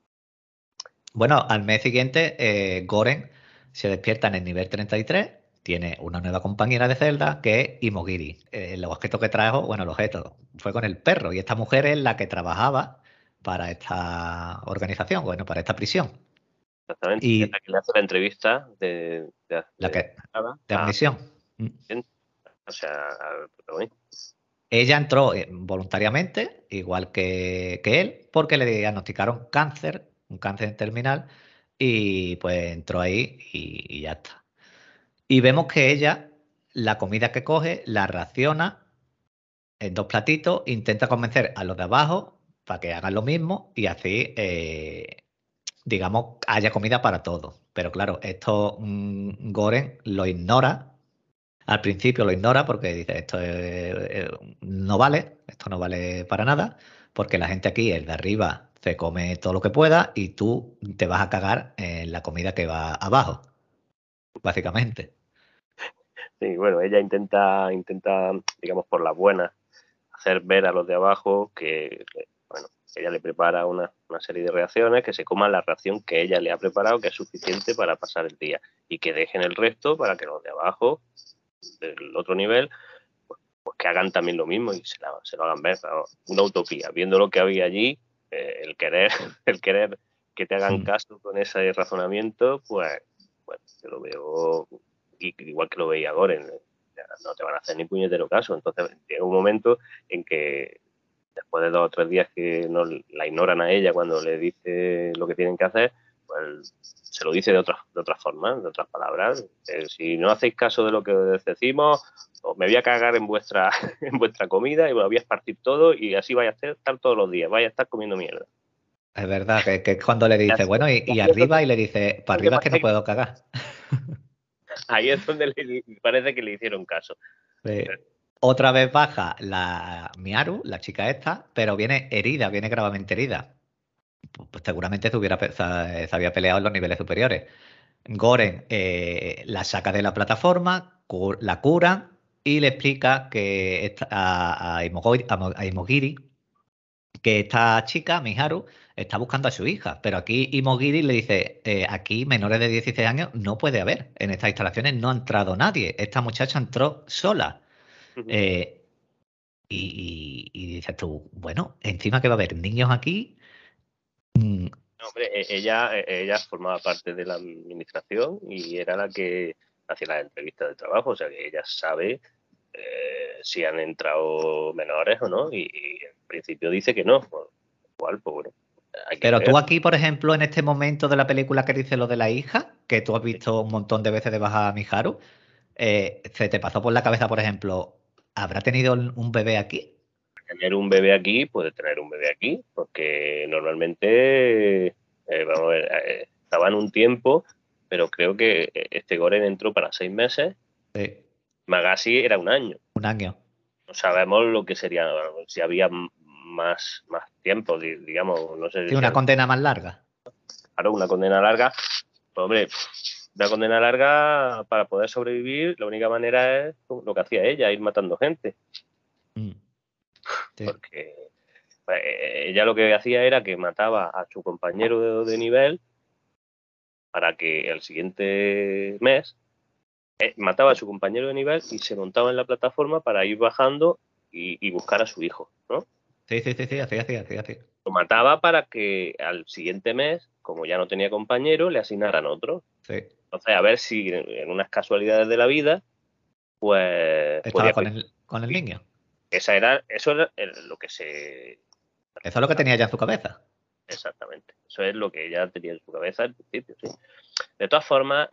Bueno, al mes siguiente, Goren se despierta en el nivel 33, tiene una nueva compañera de celda que es Imogiri. El objeto que trajo, bueno, el objeto fue con el perro y esta mujer es la que trabajaba para esta organización, bueno, para esta prisión. Exactamente. Es la Y que le hace la entrevista la que, de a, admisión. Mm. o sea, al protagonista. Ella entró voluntariamente, igual que él, porque le diagnosticaron cáncer, un cáncer terminal, y pues entró ahí y ya está. Y vemos que ella, la comida que coge, la raciona en 2 platitos, intenta convencer a los de abajo para que hagan lo mismo y así, digamos, haya comida para todos. Pero claro, esto Goren lo ignora. Al principio lo ignora porque dice, no vale, esto no vale para nada, porque la gente aquí, el de arriba, se come todo lo que pueda y tú te vas a cagar en la comida que va abajo, básicamente. Sí, bueno, ella intenta, digamos, por las buenas, hacer ver a los de abajo bueno, ella le prepara una serie de reacciones, que se coman la ración que ella le ha preparado, que es suficiente para pasar el día, y que dejen el resto para que los de abajo, del otro nivel, pues que hagan también lo mismo y se lo hagan ver. ¿No? Una utopía. Viendo lo que había allí, el querer, el querer que te hagan Hmm. caso con ese razonamiento, pues, bueno, yo lo veo igual que lo veía Goren. No te van a hacer ni puñetero caso. Entonces llega un momento en que después de 2 o 3 días que no la ignoran a ella cuando le dice lo que tienen que hacer, pues se lo dice de otras formas, de otras palabras. Si no hacéis caso de lo que os decimos, me voy a cagar en vuestra en vuestra comida y me lo voy a esparcir todo y así vais a estar todos los días, vais a estar comiendo mierda. Es verdad que es cuando le Y dice, así- bueno, y y ahí es donde, arriba, y le dice, para arriba es que no puedo cagar. ahí es donde parece que le hicieron caso. Otra vez baja la Miaru, la chica esta, pero viene herida, viene gravemente herida. Pues seguramente se había peleado en los niveles superiores. Goren la saca de la plataforma, la cura y le explica que a Imogiri que esta chica, Miharu, está buscando a su hija. Pero aquí Imogiri le dice, aquí menores de 16 años no puede haber. En estas instalaciones no ha entrado nadie. Esta muchacha entró sola. Ujú. Eh, y dices tú, bueno, encima que va a haber niños aquí. mm, No, hombre, ella formaba parte de la administración y era la que hacía las entrevistas de trabajo, o sea que ella sabe si han entrado menores o no, y en principio dice que no. Bueno, igual, pues bueno, hay que Pero tú creer. aquí, por ejemplo, en este momento de la película que dice lo de la hija, que tú has visto un montón de veces de baja a Miharu, ¿se te pasó por la cabeza, por ejemplo, ¿habrá tenido un bebé aquí? Tener un bebé aquí, puede tener un bebé aquí, porque normalmente, vamos a ver, estaban un tiempo, pero creo que este Goren entró para 6 meses, Sí, Magasi era un año. un año. No sabemos lo que sería, si había más tiempo, digamos, no sé Sí, si una condena más larga. claro, una condena larga. Pues, hombre, una condena larga para poder sobrevivir, la única manera es lo que hacía ella, ir matando gente, Mm, sí, porque ella lo que hacía era que mataba a su compañero de nivel para que el siguiente mes mataba a su compañero de nivel y se montaba en la plataforma para ir bajando y buscar a su hijo, ¿no? sí, sí, sí, sí, así. Lo mataba para que al siguiente mes, como ya no tenía compañero, le asignaran otro. Sí. Entonces, a ver si en unas casualidades de la vida, pues Estaba podía con el coincidir. niño. Eso era lo que se... Eso es lo que tenía ya en su cabeza. Exactamente. Eso es lo que ella tenía en su cabeza al principio, sí. De todas formas,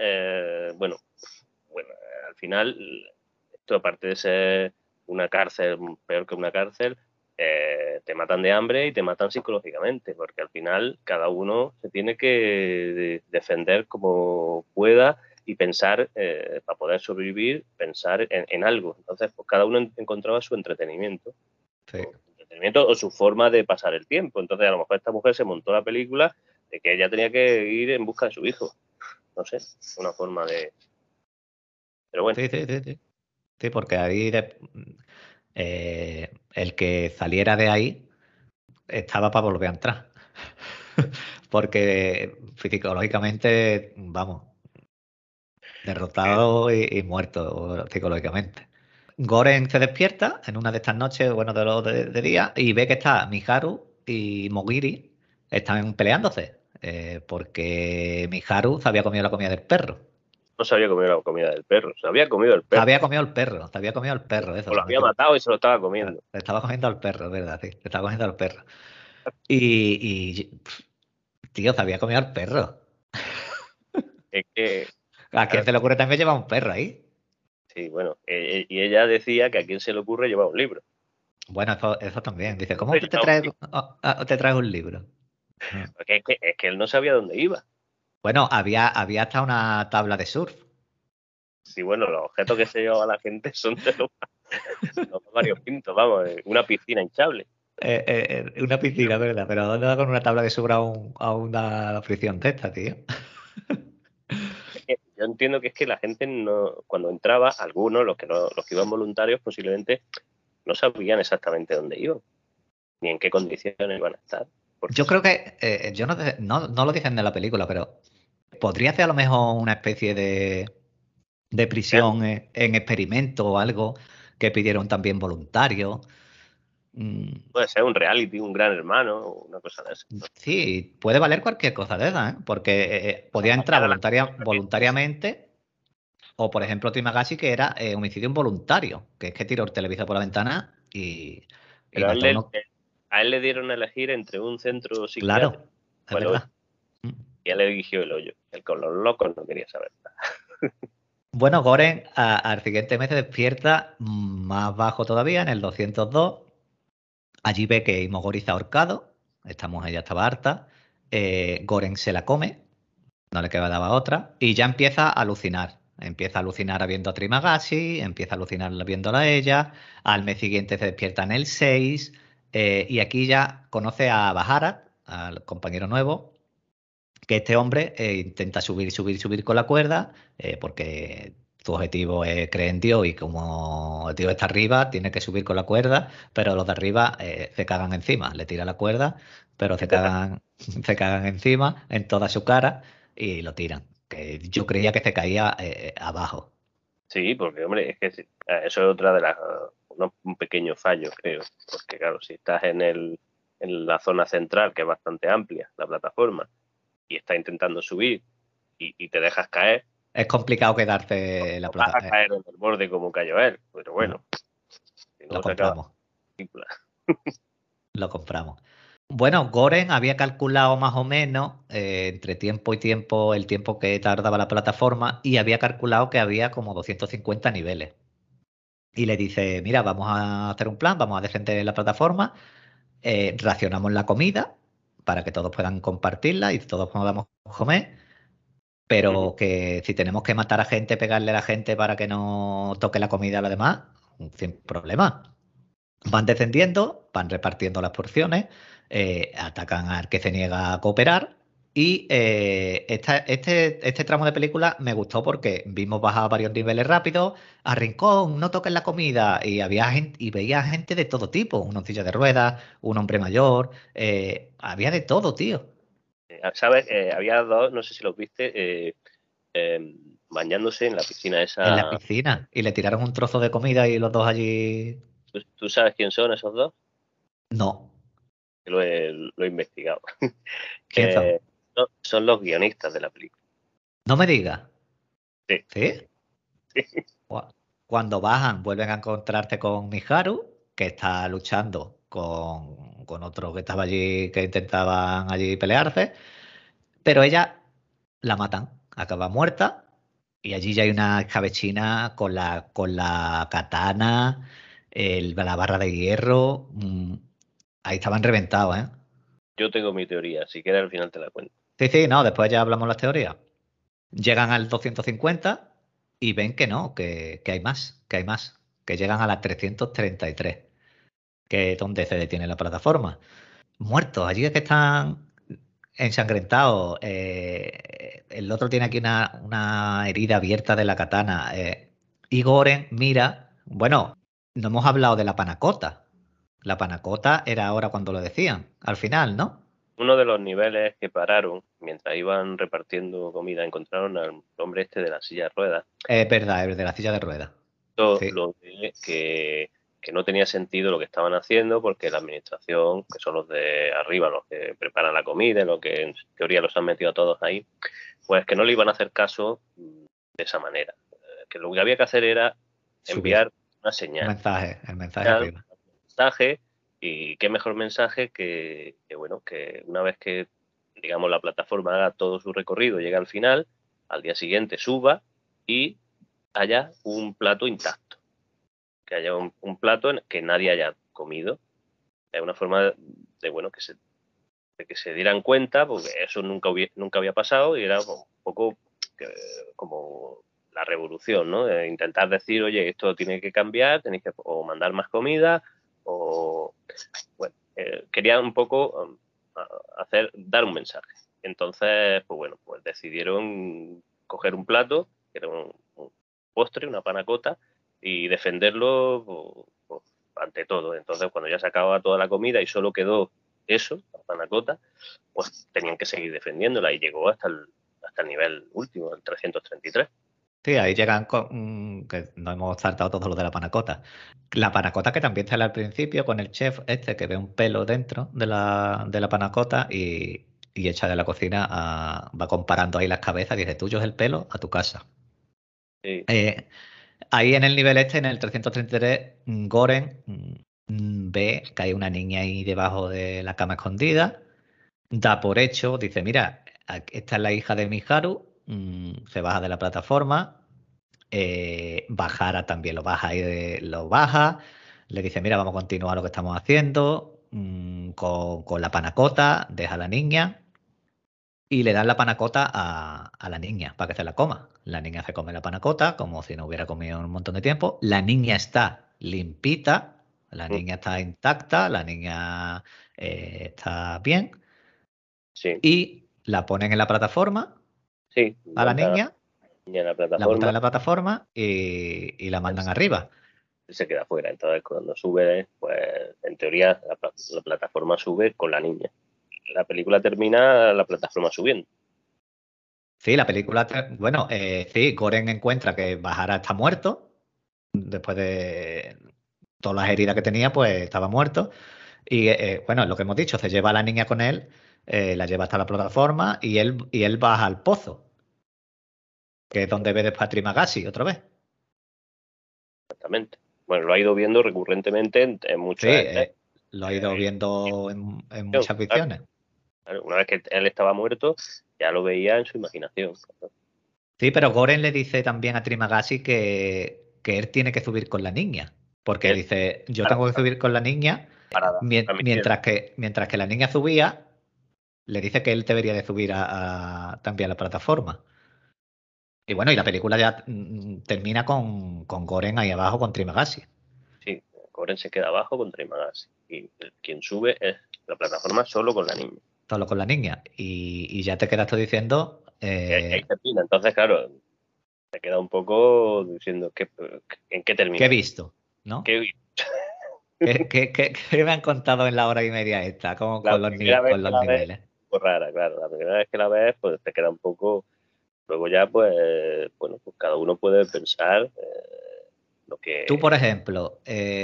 bueno, al final, esto aparte de ser una cárcel, peor que una cárcel, te matan de hambre y te matan psicológicamente, porque al final cada uno se tiene que defender como pueda y pensar, para poder sobrevivir, pensar en algo. Entonces, pues cada uno encontraba su entretenimiento. Sí. O su forma de pasar el tiempo. Entonces, a lo mejor esta mujer se montó la película de que ella tenía que ir en busca de su hijo. No sé, una forma de... Pero bueno, Sí, sí, sí, sí. Sí, porque ahí el que saliera de ahí estaba para volver a entrar. Porque psicológicamente, vamos, derrotado y muerto psicológicamente. Goren se despierta en una de estas noches, bueno, de día, y ve que está Miharu y Mogiri están peleándose. Porque Miharu se había comido la comida del perro. no se había comido la comida del perro, se había comido el Se perro. había comido el perro, se había comido el perro, O eso. lo había matado y se lo estaba comiendo. Le estaba cogiendo al perro, es verdad, sí. Le estaba cogiendo al perro. Y tío, se había comido al perro. Es que, ¿A quién claro, se le ocurre también llevar un perro ahí? sí, bueno, y ella decía que a quién se le ocurre llevar un libro. Bueno, eso también. Dice, ¿cómo Hombre, que te llevaba un traes, libro, te traes un libro? Ah. porque es que él no sabía dónde iba. Bueno, había hasta una tabla de surf. Sí, bueno, los objetos que se llevaba la gente son los varios pintos, vamos, una piscina hinchable. Una piscina, ¿verdad? Pero ¿dónde va con una tabla de surf a una fricción de esta, tío? Es que yo entiendo que es que la gente no, cuando entraba, algunos, los que no, los que iban voluntarios, posiblemente no sabían exactamente dónde iban, ni en qué condiciones iban a estar. Porque Yo creo que, yo no lo dicen en la película, pero podría ser a lo mejor una especie de prisión en experimento o algo que pidieron también voluntarios. Mm, puede ser un reality, un gran hermano, una cosa de eso. sí, puede valer cualquier cosa de esas, ¿eh? Porque podía entrar voluntariamente, o por ejemplo Trimagashi, que era homicidio involuntario, que es que tiró el televisor por la ventana y Pero mató a uno. a él le dieron a elegir entre un centro psiquiátrico Claro, o es el hoyo. verdad. Mm. Y él eligió el hoyo. Él con los locos no quería saber nada. Bueno, Goren al siguiente mes se despierta más bajo todavía, en el 202. Allí ve que Imogori está ahorcado. esta mujer ya estaba harta, Goren se la come, no le quedaba otra, y ya empieza a alucinar. Empieza a alucinar viendo a Trimagashi, empieza a alucinar viéndola a ella, al mes siguiente se despierta en el 6, y aquí ya conoce a Baharat, al compañero nuevo, que este hombre intenta subir con la cuerda, porque su objetivo es creer en Dios y como el Dios está arriba, tiene que subir con la cuerda, pero los de arriba se cagan encima, le tira la cuerda, pero se cagan encima en toda su cara y lo tiran. Que yo creía que se caía abajo. Sí, porque, hombre, es que eso es otra de las... un pequeño fallo, creo. Porque, claro, si estás en la zona central, que es bastante amplia, la plataforma, y estás intentando subir y te dejas caer, Es complicado quedarte en la no vas plaza. a caer en el borde como cayó él. Pero bueno, si Lo no se acaba compramos. la película. Lo compramos. Bueno, Goren había calculado más o menos entre tiempo y tiempo el tiempo que tardaba la plataforma y había calculado que había como 250 niveles. Y le dice, mira, vamos a hacer un plan, vamos a defender la plataforma, racionamos la comida para que todos puedan compartirla y todos podamos comer, pero que si tenemos que matar a gente, pegarle a la gente para que no toque la comida a los demás, sin problema. Van descendiendo, van repartiendo las porciones, atacan al que se niega a cooperar. Y este tramo de película me gustó porque vimos bajar varios niveles rápidos. A Rincón, no toques la comida. Y había gente, y veía gente de todo tipo: un silla de ruedas, un hombre mayor. Había de todo, tío. ¿Sabes? Había dos, no sé si los viste, eh, bañándose en la piscina En la esa. piscina. Y le tiraron un trozo de comida y los dos allí. ¿Tú sabes quién son esos dos? No. Que lo he investigado. ¿Quién son? Son los guionistas de la película. No me digas. Sí. ¿Sí? Cuando bajan, vuelven a encontrarse con Miharu, que está luchando con otro que estaba allí, que intentaban allí pelearse, pero ella la matan, acaba muerta, y allí ya hay una escabechina con la katana, la barra de hierro. Ahí estaban reventados, ¿eh? Yo tengo mi teoría, si quieres al final te la cuento. Sí, sí, no, después ya hablamos las teorías. Llegan al 250 y ven que no, que hay más, que llegan a las 333, que es donde se detiene la plataforma. Muertos, allí es que están ensangrentados. El otro tiene aquí una herida abierta de la katana. Y Goren mira, bueno, no hemos hablado de la panacota. La panacota era ahora cuando lo decían, al final, ¿no? Uno de los niveles que pararon, mientras iban repartiendo comida, encontraron al hombre este de la silla de ruedas. Es verdad, es de la silla de ruedas. Sí. Lo de que no tenía sentido lo que estaban haciendo porque la administración, que son los de arriba, los que preparan la comida, los que en teoría los han metido a todos ahí, pues que no le iban a hacer caso de esa manera. Que lo que había que hacer era enviar una señal. El mensaje arriba. Un mensaje, y qué mejor mensaje bueno, que una vez que, digamos, la plataforma haga todo su recorrido, llegue al final, al día siguiente suba y haya un plato intacto, que haya un plato en que nadie haya comido. Es una forma de bueno, de que se dieran cuenta, porque eso nunca había pasado y era un poco como la revolución, ¿no? De intentar decir, oye, esto tiene que cambiar, tenéis que o mandar más comida o... Bueno, querían un poco dar un mensaje. Entonces, pues bueno, pues decidieron coger un plato, que era un postre, una panacota, y defenderlo pues, ante todo. Entonces, cuando ya se acababa toda la comida y solo quedó eso, la panacota, pues tenían que seguir defendiéndola y llegó hasta el nivel último, el 333. Sí, ahí llegan que no hemos saltado todo lo de la panacota. La panacota que también sale al principio con el chef este que ve un pelo dentro de la panacota y echa de la cocina, va comparando ahí las cabezas y dice, tuyo es el pelo, a tu casa. Sí. Ahí en el nivel este, en el 333, Goren ve que hay una niña ahí debajo de la cama escondida, da por hecho, dice, mira, esta es la hija de Miharu, se baja de la plataforma, Bajara también lo baja, le dice, mira, vamos a continuar lo que estamos haciendo, con la panacota, deja a la niña y le dan la panacota a la niña para que se la coma. La niña se come la panacota como si no hubiera comido en un montón de tiempo. La niña está limpita, la Mm, niña está intacta, la niña está bien sí, y la ponen en la plataforma sí, a la montan a niña, la niña en la la montan plataforma, en la plataforma y la él mandan arriba. se queda fuera. Entonces, cuando sube, pues en teoría la plataforma sube con la niña. La película termina la plataforma subiendo. Sí, la película, bueno, sí, Goren encuentra que Bajara está muerto, después de todas las heridas que tenía, pues estaba muerto. Y bueno, lo que hemos dicho, se lleva a la niña con él, la lleva hasta la plataforma y él baja al pozo, que es donde ve después a Trimagasi otra vez. Exactamente. Bueno, lo ha ido viendo recurrentemente en Sí, muchas escenas. lo ha ido viendo en muchas Claro, visiones. claro. Una vez que él estaba muerto, ya lo veía en su imaginación. Sí, pero Goren le dice también a Trimagasi que él tiene que subir con la niña, porque Él, dice, yo para, tengo que subir con la niña, para transmitir. mientras que la niña subía, le dice que él debería de subir también a la plataforma. Y bueno, y la película ya termina con Goren ahí abajo con Trimagasi, Sí, Coren se queda abajo contra Imagasi. Y quien sube es la plataforma solo con la niña. solo con la niña. Y ya te quedas tú diciendo, Y ahí termina. Entonces, claro, se queda un poco diciendo en qué ¿qué he termina. visto? ¿No? ¿Qué, ¿Qué me han contado en la hora y media esta la primera vez con que los la ves, niveles? pues rara, claro. La primera vez que la ves, pues te queda un poco. Luego ya, pues, bueno, pues cada uno puede pensar lo Tú, por que. ejemplo,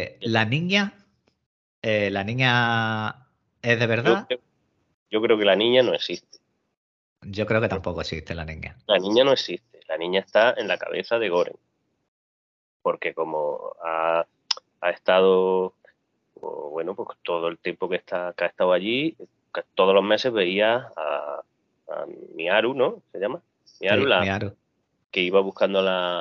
la niña es de Yo, verdad. yo creo que la niña no existe. Yo creo que tampoco existe la niña. La niña no existe. La niña está en la cabeza de Goren. Porque como ha estado, o, bueno, pues todo el tiempo que ha estado allí, todos los meses veía a Miaru, ¿no? ¿Se llama? Miaru, Sí, Miaru. que iba buscando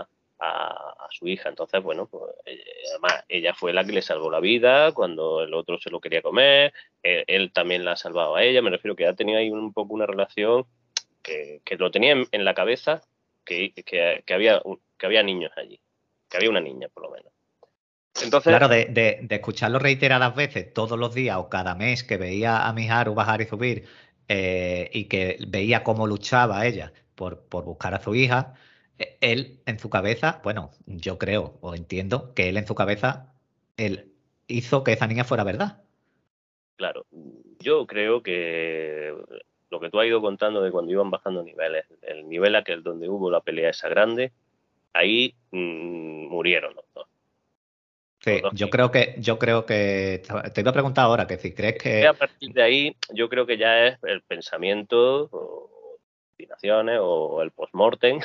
a su hija. Entonces, bueno, pues además ella fue la que le salvó la vida cuando el otro se lo quería comer. Él también la ha salvado a ella. Me refiero que ha tenido ahí un poco una relación que lo tenía en la cabeza, que había niños allí, que había una niña por lo menos. Entonces, Claro, de escucharlo reiteradas veces, todos los días o cada mes que veía a Miharu bajar y subir y que veía cómo luchaba ella por buscar a su hija, él en su cabeza, bueno, yo creo o entiendo que él en su cabeza, él hizo que esa niña fuera verdad. claro, yo creo que lo que tú has ido contando de cuando iban bajando niveles, el nivel aquel donde hubo la pelea esa grande, ahí murieron los dos. Los Sí, dos. yo creo que te iba a preguntar ahora que si crees A que partir de ahí, yo creo que ya es el pensamiento, o alucinaciones, o el postmortem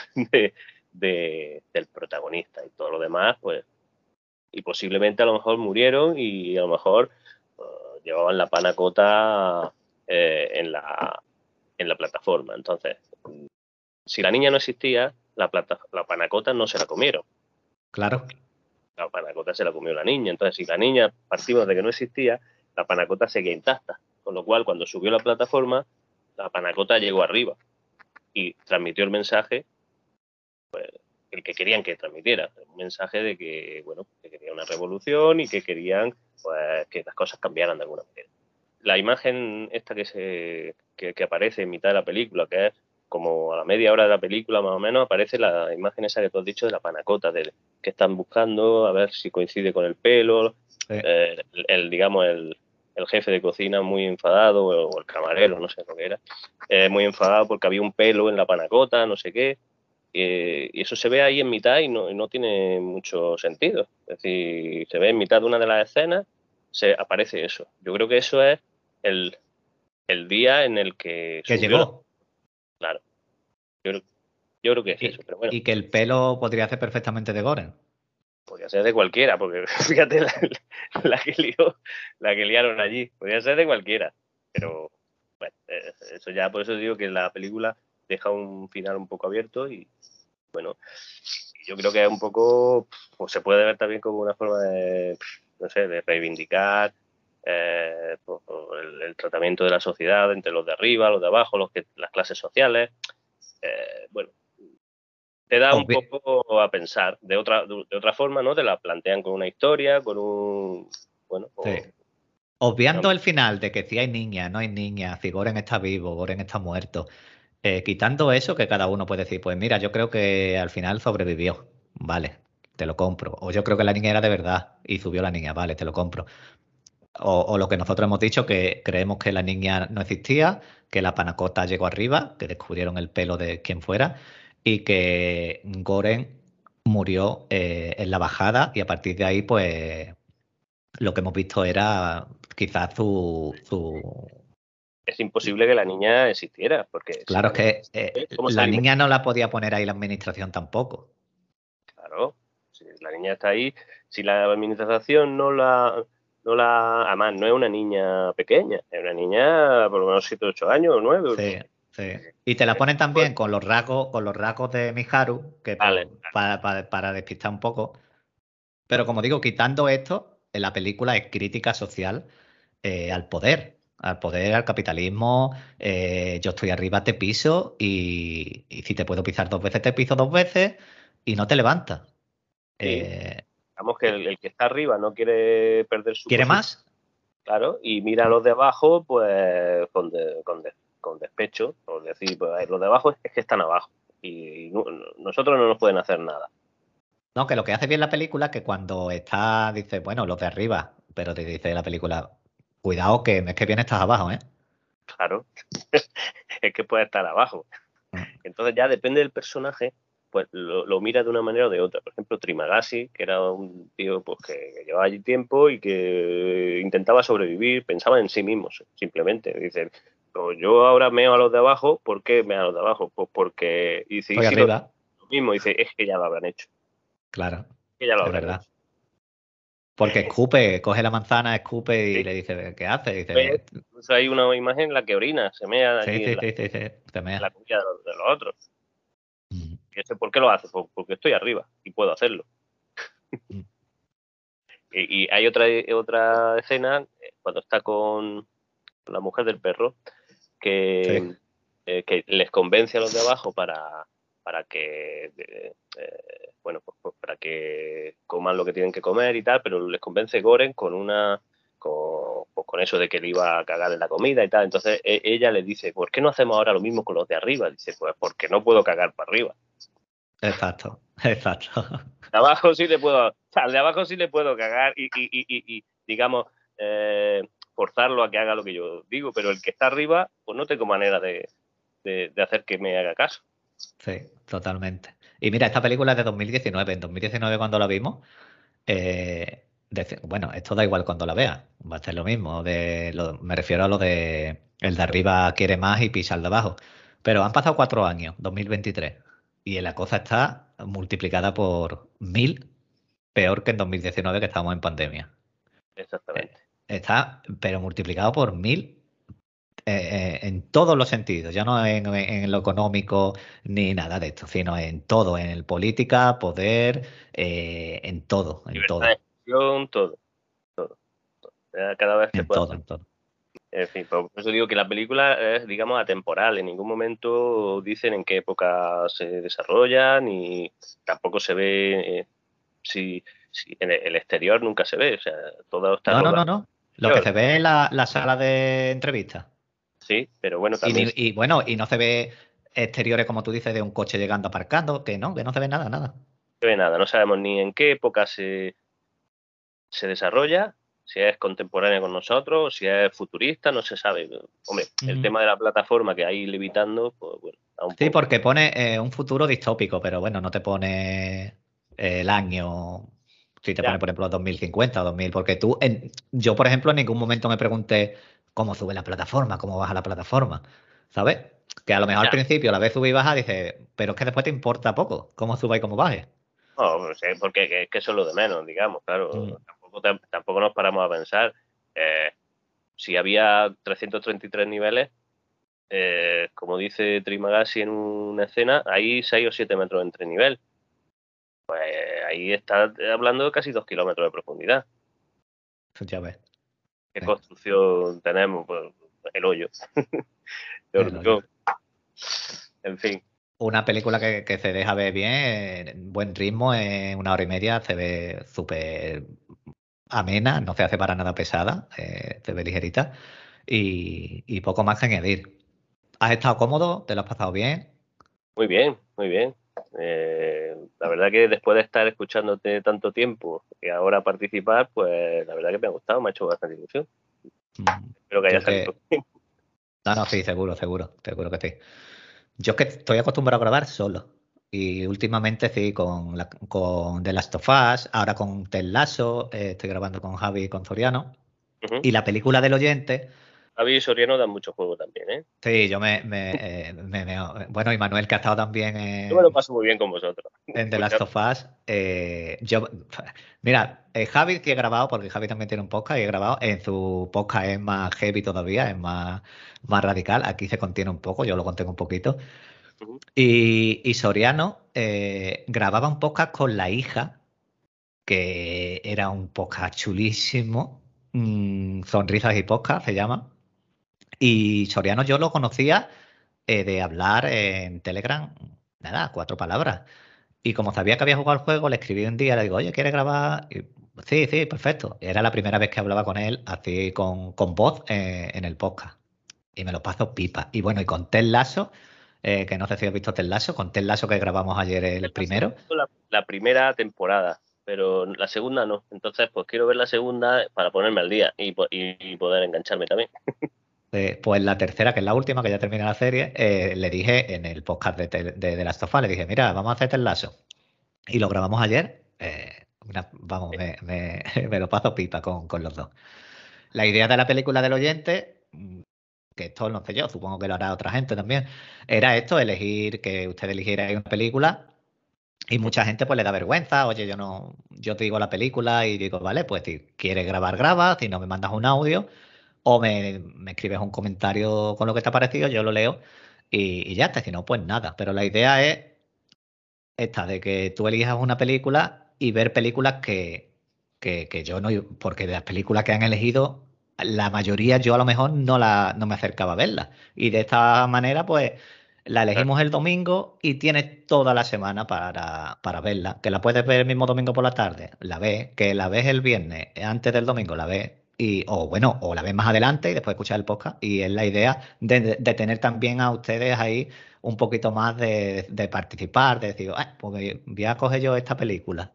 del protagonista y todo lo demás, pues, y posiblemente a lo mejor murieron y a lo mejor llevaban la panacota en la plataforma. Entonces, si la niña no existía, la panacota no se la comieron. claro, La panacota se la comió la niña. Entonces, si la niña partimos de que no existía, la panacota seguía intacta. Con lo cual, cuando subió la plataforma, la panacota llegó arriba y transmitió el mensaje, el que querían que transmitiera. Un mensaje de que, bueno, que quería una revolución y que querían, pues, que las cosas cambiaran de alguna manera. La imagen esta que aparece en mitad de la película, que es como a la media hora de la película más o menos, aparece la imagen esa que tú has dicho de la panacota, que están buscando, a ver si coincide con el pelo, digamos, el jefe de cocina muy enfadado, o el camarero, no sé lo que era, muy enfadado porque había un pelo en la panacota, no sé qué, y eso se ve ahí en mitad y no tiene mucho sentido. Es decir, se ve en mitad de una de las escenas, se aparece eso. Yo creo que eso es el, el día en el que que subió la. llegó Claro, yo, creo- yo creo que es eso, pero bueno, y que el pelo podría ser perfectamente de Goren. podría ser de cualquiera, porque fíjate la que lió, la que liaron allí, podría ser de cualquiera, pero bueno, eso ya, por eso digo que la película deja un final un poco abierto y bueno, yo creo que es un poco, pues se puede ver también como una forma de, no sé, de reivindicar el tratamiento de la sociedad entre los de arriba, los de abajo, las clases sociales. Bueno, te da un poco a pensar de otra forma, ¿no? Te la plantean con una historia, con un... Bueno, sí. Obviando el final de que si hay niña, no hay niña, si Goren está vivo, Goren está muerto, quitando eso que cada uno puede decir, pues mira, yo creo que al final sobrevivió, vale, te lo compro. O yo creo que la niña era de verdad y subió la niña, vale, te lo compro. O lo que nosotros hemos dicho, que creemos que la niña no existía, que la panacota llegó arriba, que descubrieron el pelo de quien fuera y que Goren murió en la bajada y a partir de ahí, pues lo que hemos visto era quizás Es imposible que la niña existiera, porque si Claro, la es niña que existe, ¿cómo se la alimenta? niña no la podía poner ahí la administración tampoco. Claro, si la niña está ahí, si la administración además no es una niña pequeña, es una niña por lo menos 7 8 años o 9. Sí, sí. Y te la ponen también con los rasgos de Miharu, que Vale, para despistar un poco. Pero como digo, quitando esto, en la película es crítica social al poder, al capitalismo. Yo estoy arriba, te piso y si te puedo pisar 2 veces, te piso 2 veces y no te levantas. sí. Eh, Digamos que el que está arriba no quiere perder su ¿Quiere posición, más? claro, y mira a los de abajo pues con despecho, por decir, pues los de abajo es que están abajo y nosotros no nos pueden hacer nada. No, que lo que hace bien la película es que cuando está, dice, bueno, los de arriba, pero te dice la película, cuidado que mes que viene estás abajo, ¿eh? Claro, es que puede estar abajo. Mm. Entonces ya depende del personaje, pues lo mira de una manera o de otra. Por ejemplo, Trimagasi, que era un tío pues, que llevaba allí tiempo y que intentaba sobrevivir, pensaba en sí mismo, simplemente. Dice, pues yo ahora meo a los de abajo, ¿por qué meo a los de abajo? Pues porque, y dice, y Estoy si arriba, lo mismo, dice, es que ya lo habrán hecho, claro, que ya lo es habrán verdad. hecho. Porque escupe, coge la manzana, escupe y Sí, le dice, ¿qué hace? pues, Dice, incluso hay una imagen en la que orina, se mea sí, allí sí, en sí, sí, sí, te la mea. comida de los otros. Mm, Y ese, ¿por qué lo hace? Pues porque estoy arriba y puedo hacerlo. mm. Y hay otra escena cuando está con la mujer del perro Sí, que les convence a los de abajo para que bueno pues para que coman lo que tienen que comer y tal, pero les convence Goren con eso de que le iba a cagar en la comida y tal. Entonces ella le dice, ¿por qué no hacemos ahora lo mismo con los de arriba? Dice, pues porque no puedo cagar para arriba. exacto, exacto. De abajo sí le puedo, o sea, al de abajo sí le puedo cagar y digamos, forzarlo a que haga lo que yo digo, pero el que está arriba, pues no tengo manera de hacer que me haga caso. Sí, totalmente. Y mira, esta película es de 2019. En 2019 cuando la vimos, bueno, esto da igual cuando la veas, va a ser lo mismo. Me refiero a lo de el de arriba quiere más y pisa el de abajo. Pero han pasado 4 años, 2023, y la cosa está multiplicada por 1000, peor que en 2019 que estábamos en pandemia. Eh, Exactamente. Está, pero multiplicado por 1000 en todos los sentidos, ya no en lo económico ni nada de esto, sino en todo, en política, poder, en todo, en Libertad de todo, expresión, todo, todo. Cada vez se en puede todo, hacer. en todo. En fin, por eso digo que la película es, digamos, atemporal. En ningún momento dicen en qué época se desarrolla, ni tampoco se ve si en el exterior nunca se ve. O sea, todo está No, no, rodado no, no. Lo que en se exterior. ve es la sala de entrevistas. Sí, pero bueno, Y, también se bueno, y no se ve exteriores, como tú dices, de un coche llegando aparcando, que no se ve nada, nada. ve nada. No sabemos ni en qué época se desarrolla, si es contemporánea con nosotros, si es futurista, no se sabe. Hombre, el Ujú. tema de la plataforma que hay levitando, pues bueno, da un Sí, poco. porque pone un futuro distópico, pero bueno, no te pone el año, si te Ya, pone, por ejemplo, 2050 o 2000, porque yo, por ejemplo, en ningún momento me pregunté cómo sube la plataforma, cómo baja la plataforma, ¿sabes? Que a lo mejor al ya. principio la ves sube y baja, dices, pero es que después te importa poco cómo suba y cómo baje. No, pues, porque es que eso es lo de menos, digamos, Mm, claro. Tampoco nos paramos a pensar. eh, si había 333 niveles, como dice Trimagasi en una escena, hay 6 o 7 metros entre nivel. Ahí está hablando de casi 2 kilómetros de profundidad. ya ves. ¿Qué construcción tenemos? Pues el hoyo. De El hoyo. hormigón. En fin. Una película que se deja ver bien, en buen ritmo, en 1 hora y media, se ve súper amena, no se hace para nada pesada, se ve ligerita y poco más que añadir. ¿Has estado cómodo? ¿Te lo has pasado bien? Muy bien, muy bien. La verdad que después de estar escuchándote tanto tiempo y ahora participar, pues la verdad que me ha gustado, me ha hecho bastante ilusión. Espero que haya Yo salido que... bien. No, no, sí, seguro que sí. Yo es que estoy acostumbrado a grabar solo. Y últimamente sí, con The Last of Us, ahora con Ted Lasso, estoy grabando con Javi y con Zoriano. Ujú. Y la película del oyente, Javi y Soriano dan mucho juego también, ¿eh? sí, bueno, y Manuel que ha estado también Yo me lo paso muy bien con vosotros. en The Last Escuchad. of Us. Mira, Javi que he grabado, porque Javi también tiene un podcast y he grabado, en su podcast es más heavy todavía, es más radical. Aquí se contiene un poco, yo lo contengo un poquito. Ujú. Y Soriano grababa un podcast con la hija, que era un podcast chulísimo. Sonrisas y Podcast se llama. Y Soriano yo lo conocía de hablar en Telegram, nada, 4 palabras. Y como sabía que había jugado el juego, le escribí un día, le digo, oye, ¿quieres grabar? Y, sí, sí, perfecto. Era la primera vez que hablaba con él, así con voz en el podcast. Y me lo paso pipa. Y bueno, y con Ted Lasso, que no sé si has visto Ted Lasso, con Ted Lasso que grabamos ayer el primero. La primera temporada, pero la segunda no. Entonces, pues quiero ver la segunda para ponerme al día y poder engancharme también. Pues la tercera, que es la última, que ya termina la serie, le dije en el podcast de Last of Us, le dije, mira, vamos a hacer Ted Lasso. Y lo grabamos ayer. Vamos, me lo paso pipa con los dos. La idea de la película del oyente, que esto no sé yo, supongo que lo hará otra gente también, era esto, elegir, que usted eligiera una película y mucha gente pues le da vergüenza, oye, yo no, yo te digo la película y digo, vale, pues si quieres grabar, graba, si no me mandas un audio o me escribes un comentario con lo que te ha parecido, yo lo leo y ya está, si no, pues nada. Pero la idea es esta, de que tú elijas una película y ver películas que yo no, porque de las películas que han elegido, la mayoría yo a lo mejor no me acercaba a verlas. Y de esta manera, pues la elegimos el domingo y tienes toda la semana para verla. Que la puedes ver el mismo domingo por la tarde, la ves, que la ves el viernes, antes del domingo, la ves. O bueno, o la ves más adelante y después escuchar el podcast. Y es la idea de tener también a ustedes ahí un poquito más de participar, de decir, pues voy a coger yo esta película.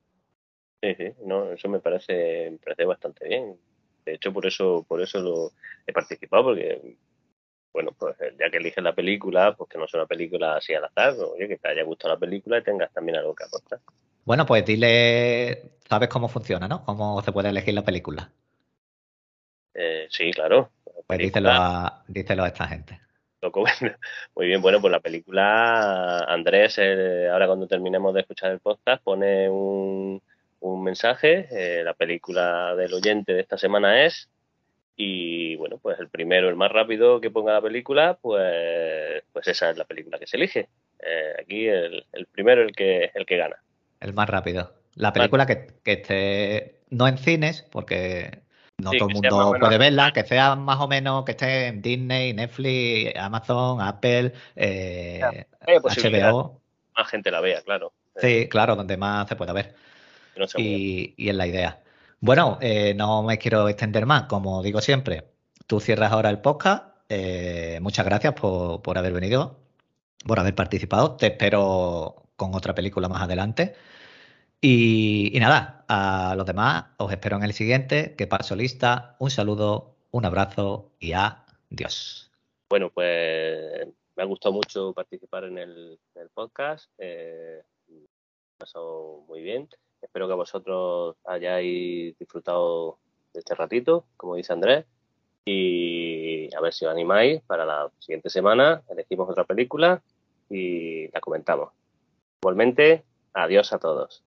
Sí, sí, no, eso me parece bastante bien. De hecho, por eso lo he participado, porque, bueno, pues ya que eliges la película, pues que no sea una película así al azar, ¿no? Oye, que te haya gustado la película y tengas también algo que aportar. Bueno, pues dile, sabes cómo funciona, ¿no? Cómo se puede elegir la película. Sí, claro, la Pues película, díselo a esta gente. loco, muy bien, bueno, pues la película, Andrés, ahora cuando terminemos de escuchar el podcast, pone un mensaje, la película del oyente de esta semana es. Y bueno, pues el primero, el más rápido que ponga la película, pues esa es la película que se elige. Aquí el primero el que gana. El más rápido. La Más película que esté no en cines, porque no sí, todo el que sea más o mundo menos puede verla, accesible, que sea más o menos que esté en Disney, Netflix, Amazon, Apple, que haya posibilidad HBO. que más gente la vea, claro. Sí, claro, donde más se pueda ver. Que no sea muy Y es la idea. Bueno, no me quiero extender más. Como digo siempre, tú cierras ahora el podcast. Muchas gracias por haber venido, por haber participado. Te espero con otra película más adelante. Y nada, a los demás os espero en el siguiente. Que paso lista. Un saludo, un abrazo y adiós. bueno, pues me ha gustado mucho participar en el podcast. Me he pasado muy bien. Espero que vosotros hayáis disfrutado de este ratito, como dice Andrés. Y a ver si os animáis para la siguiente semana. Elegimos otra película y la comentamos. Igualmente, adiós a todos.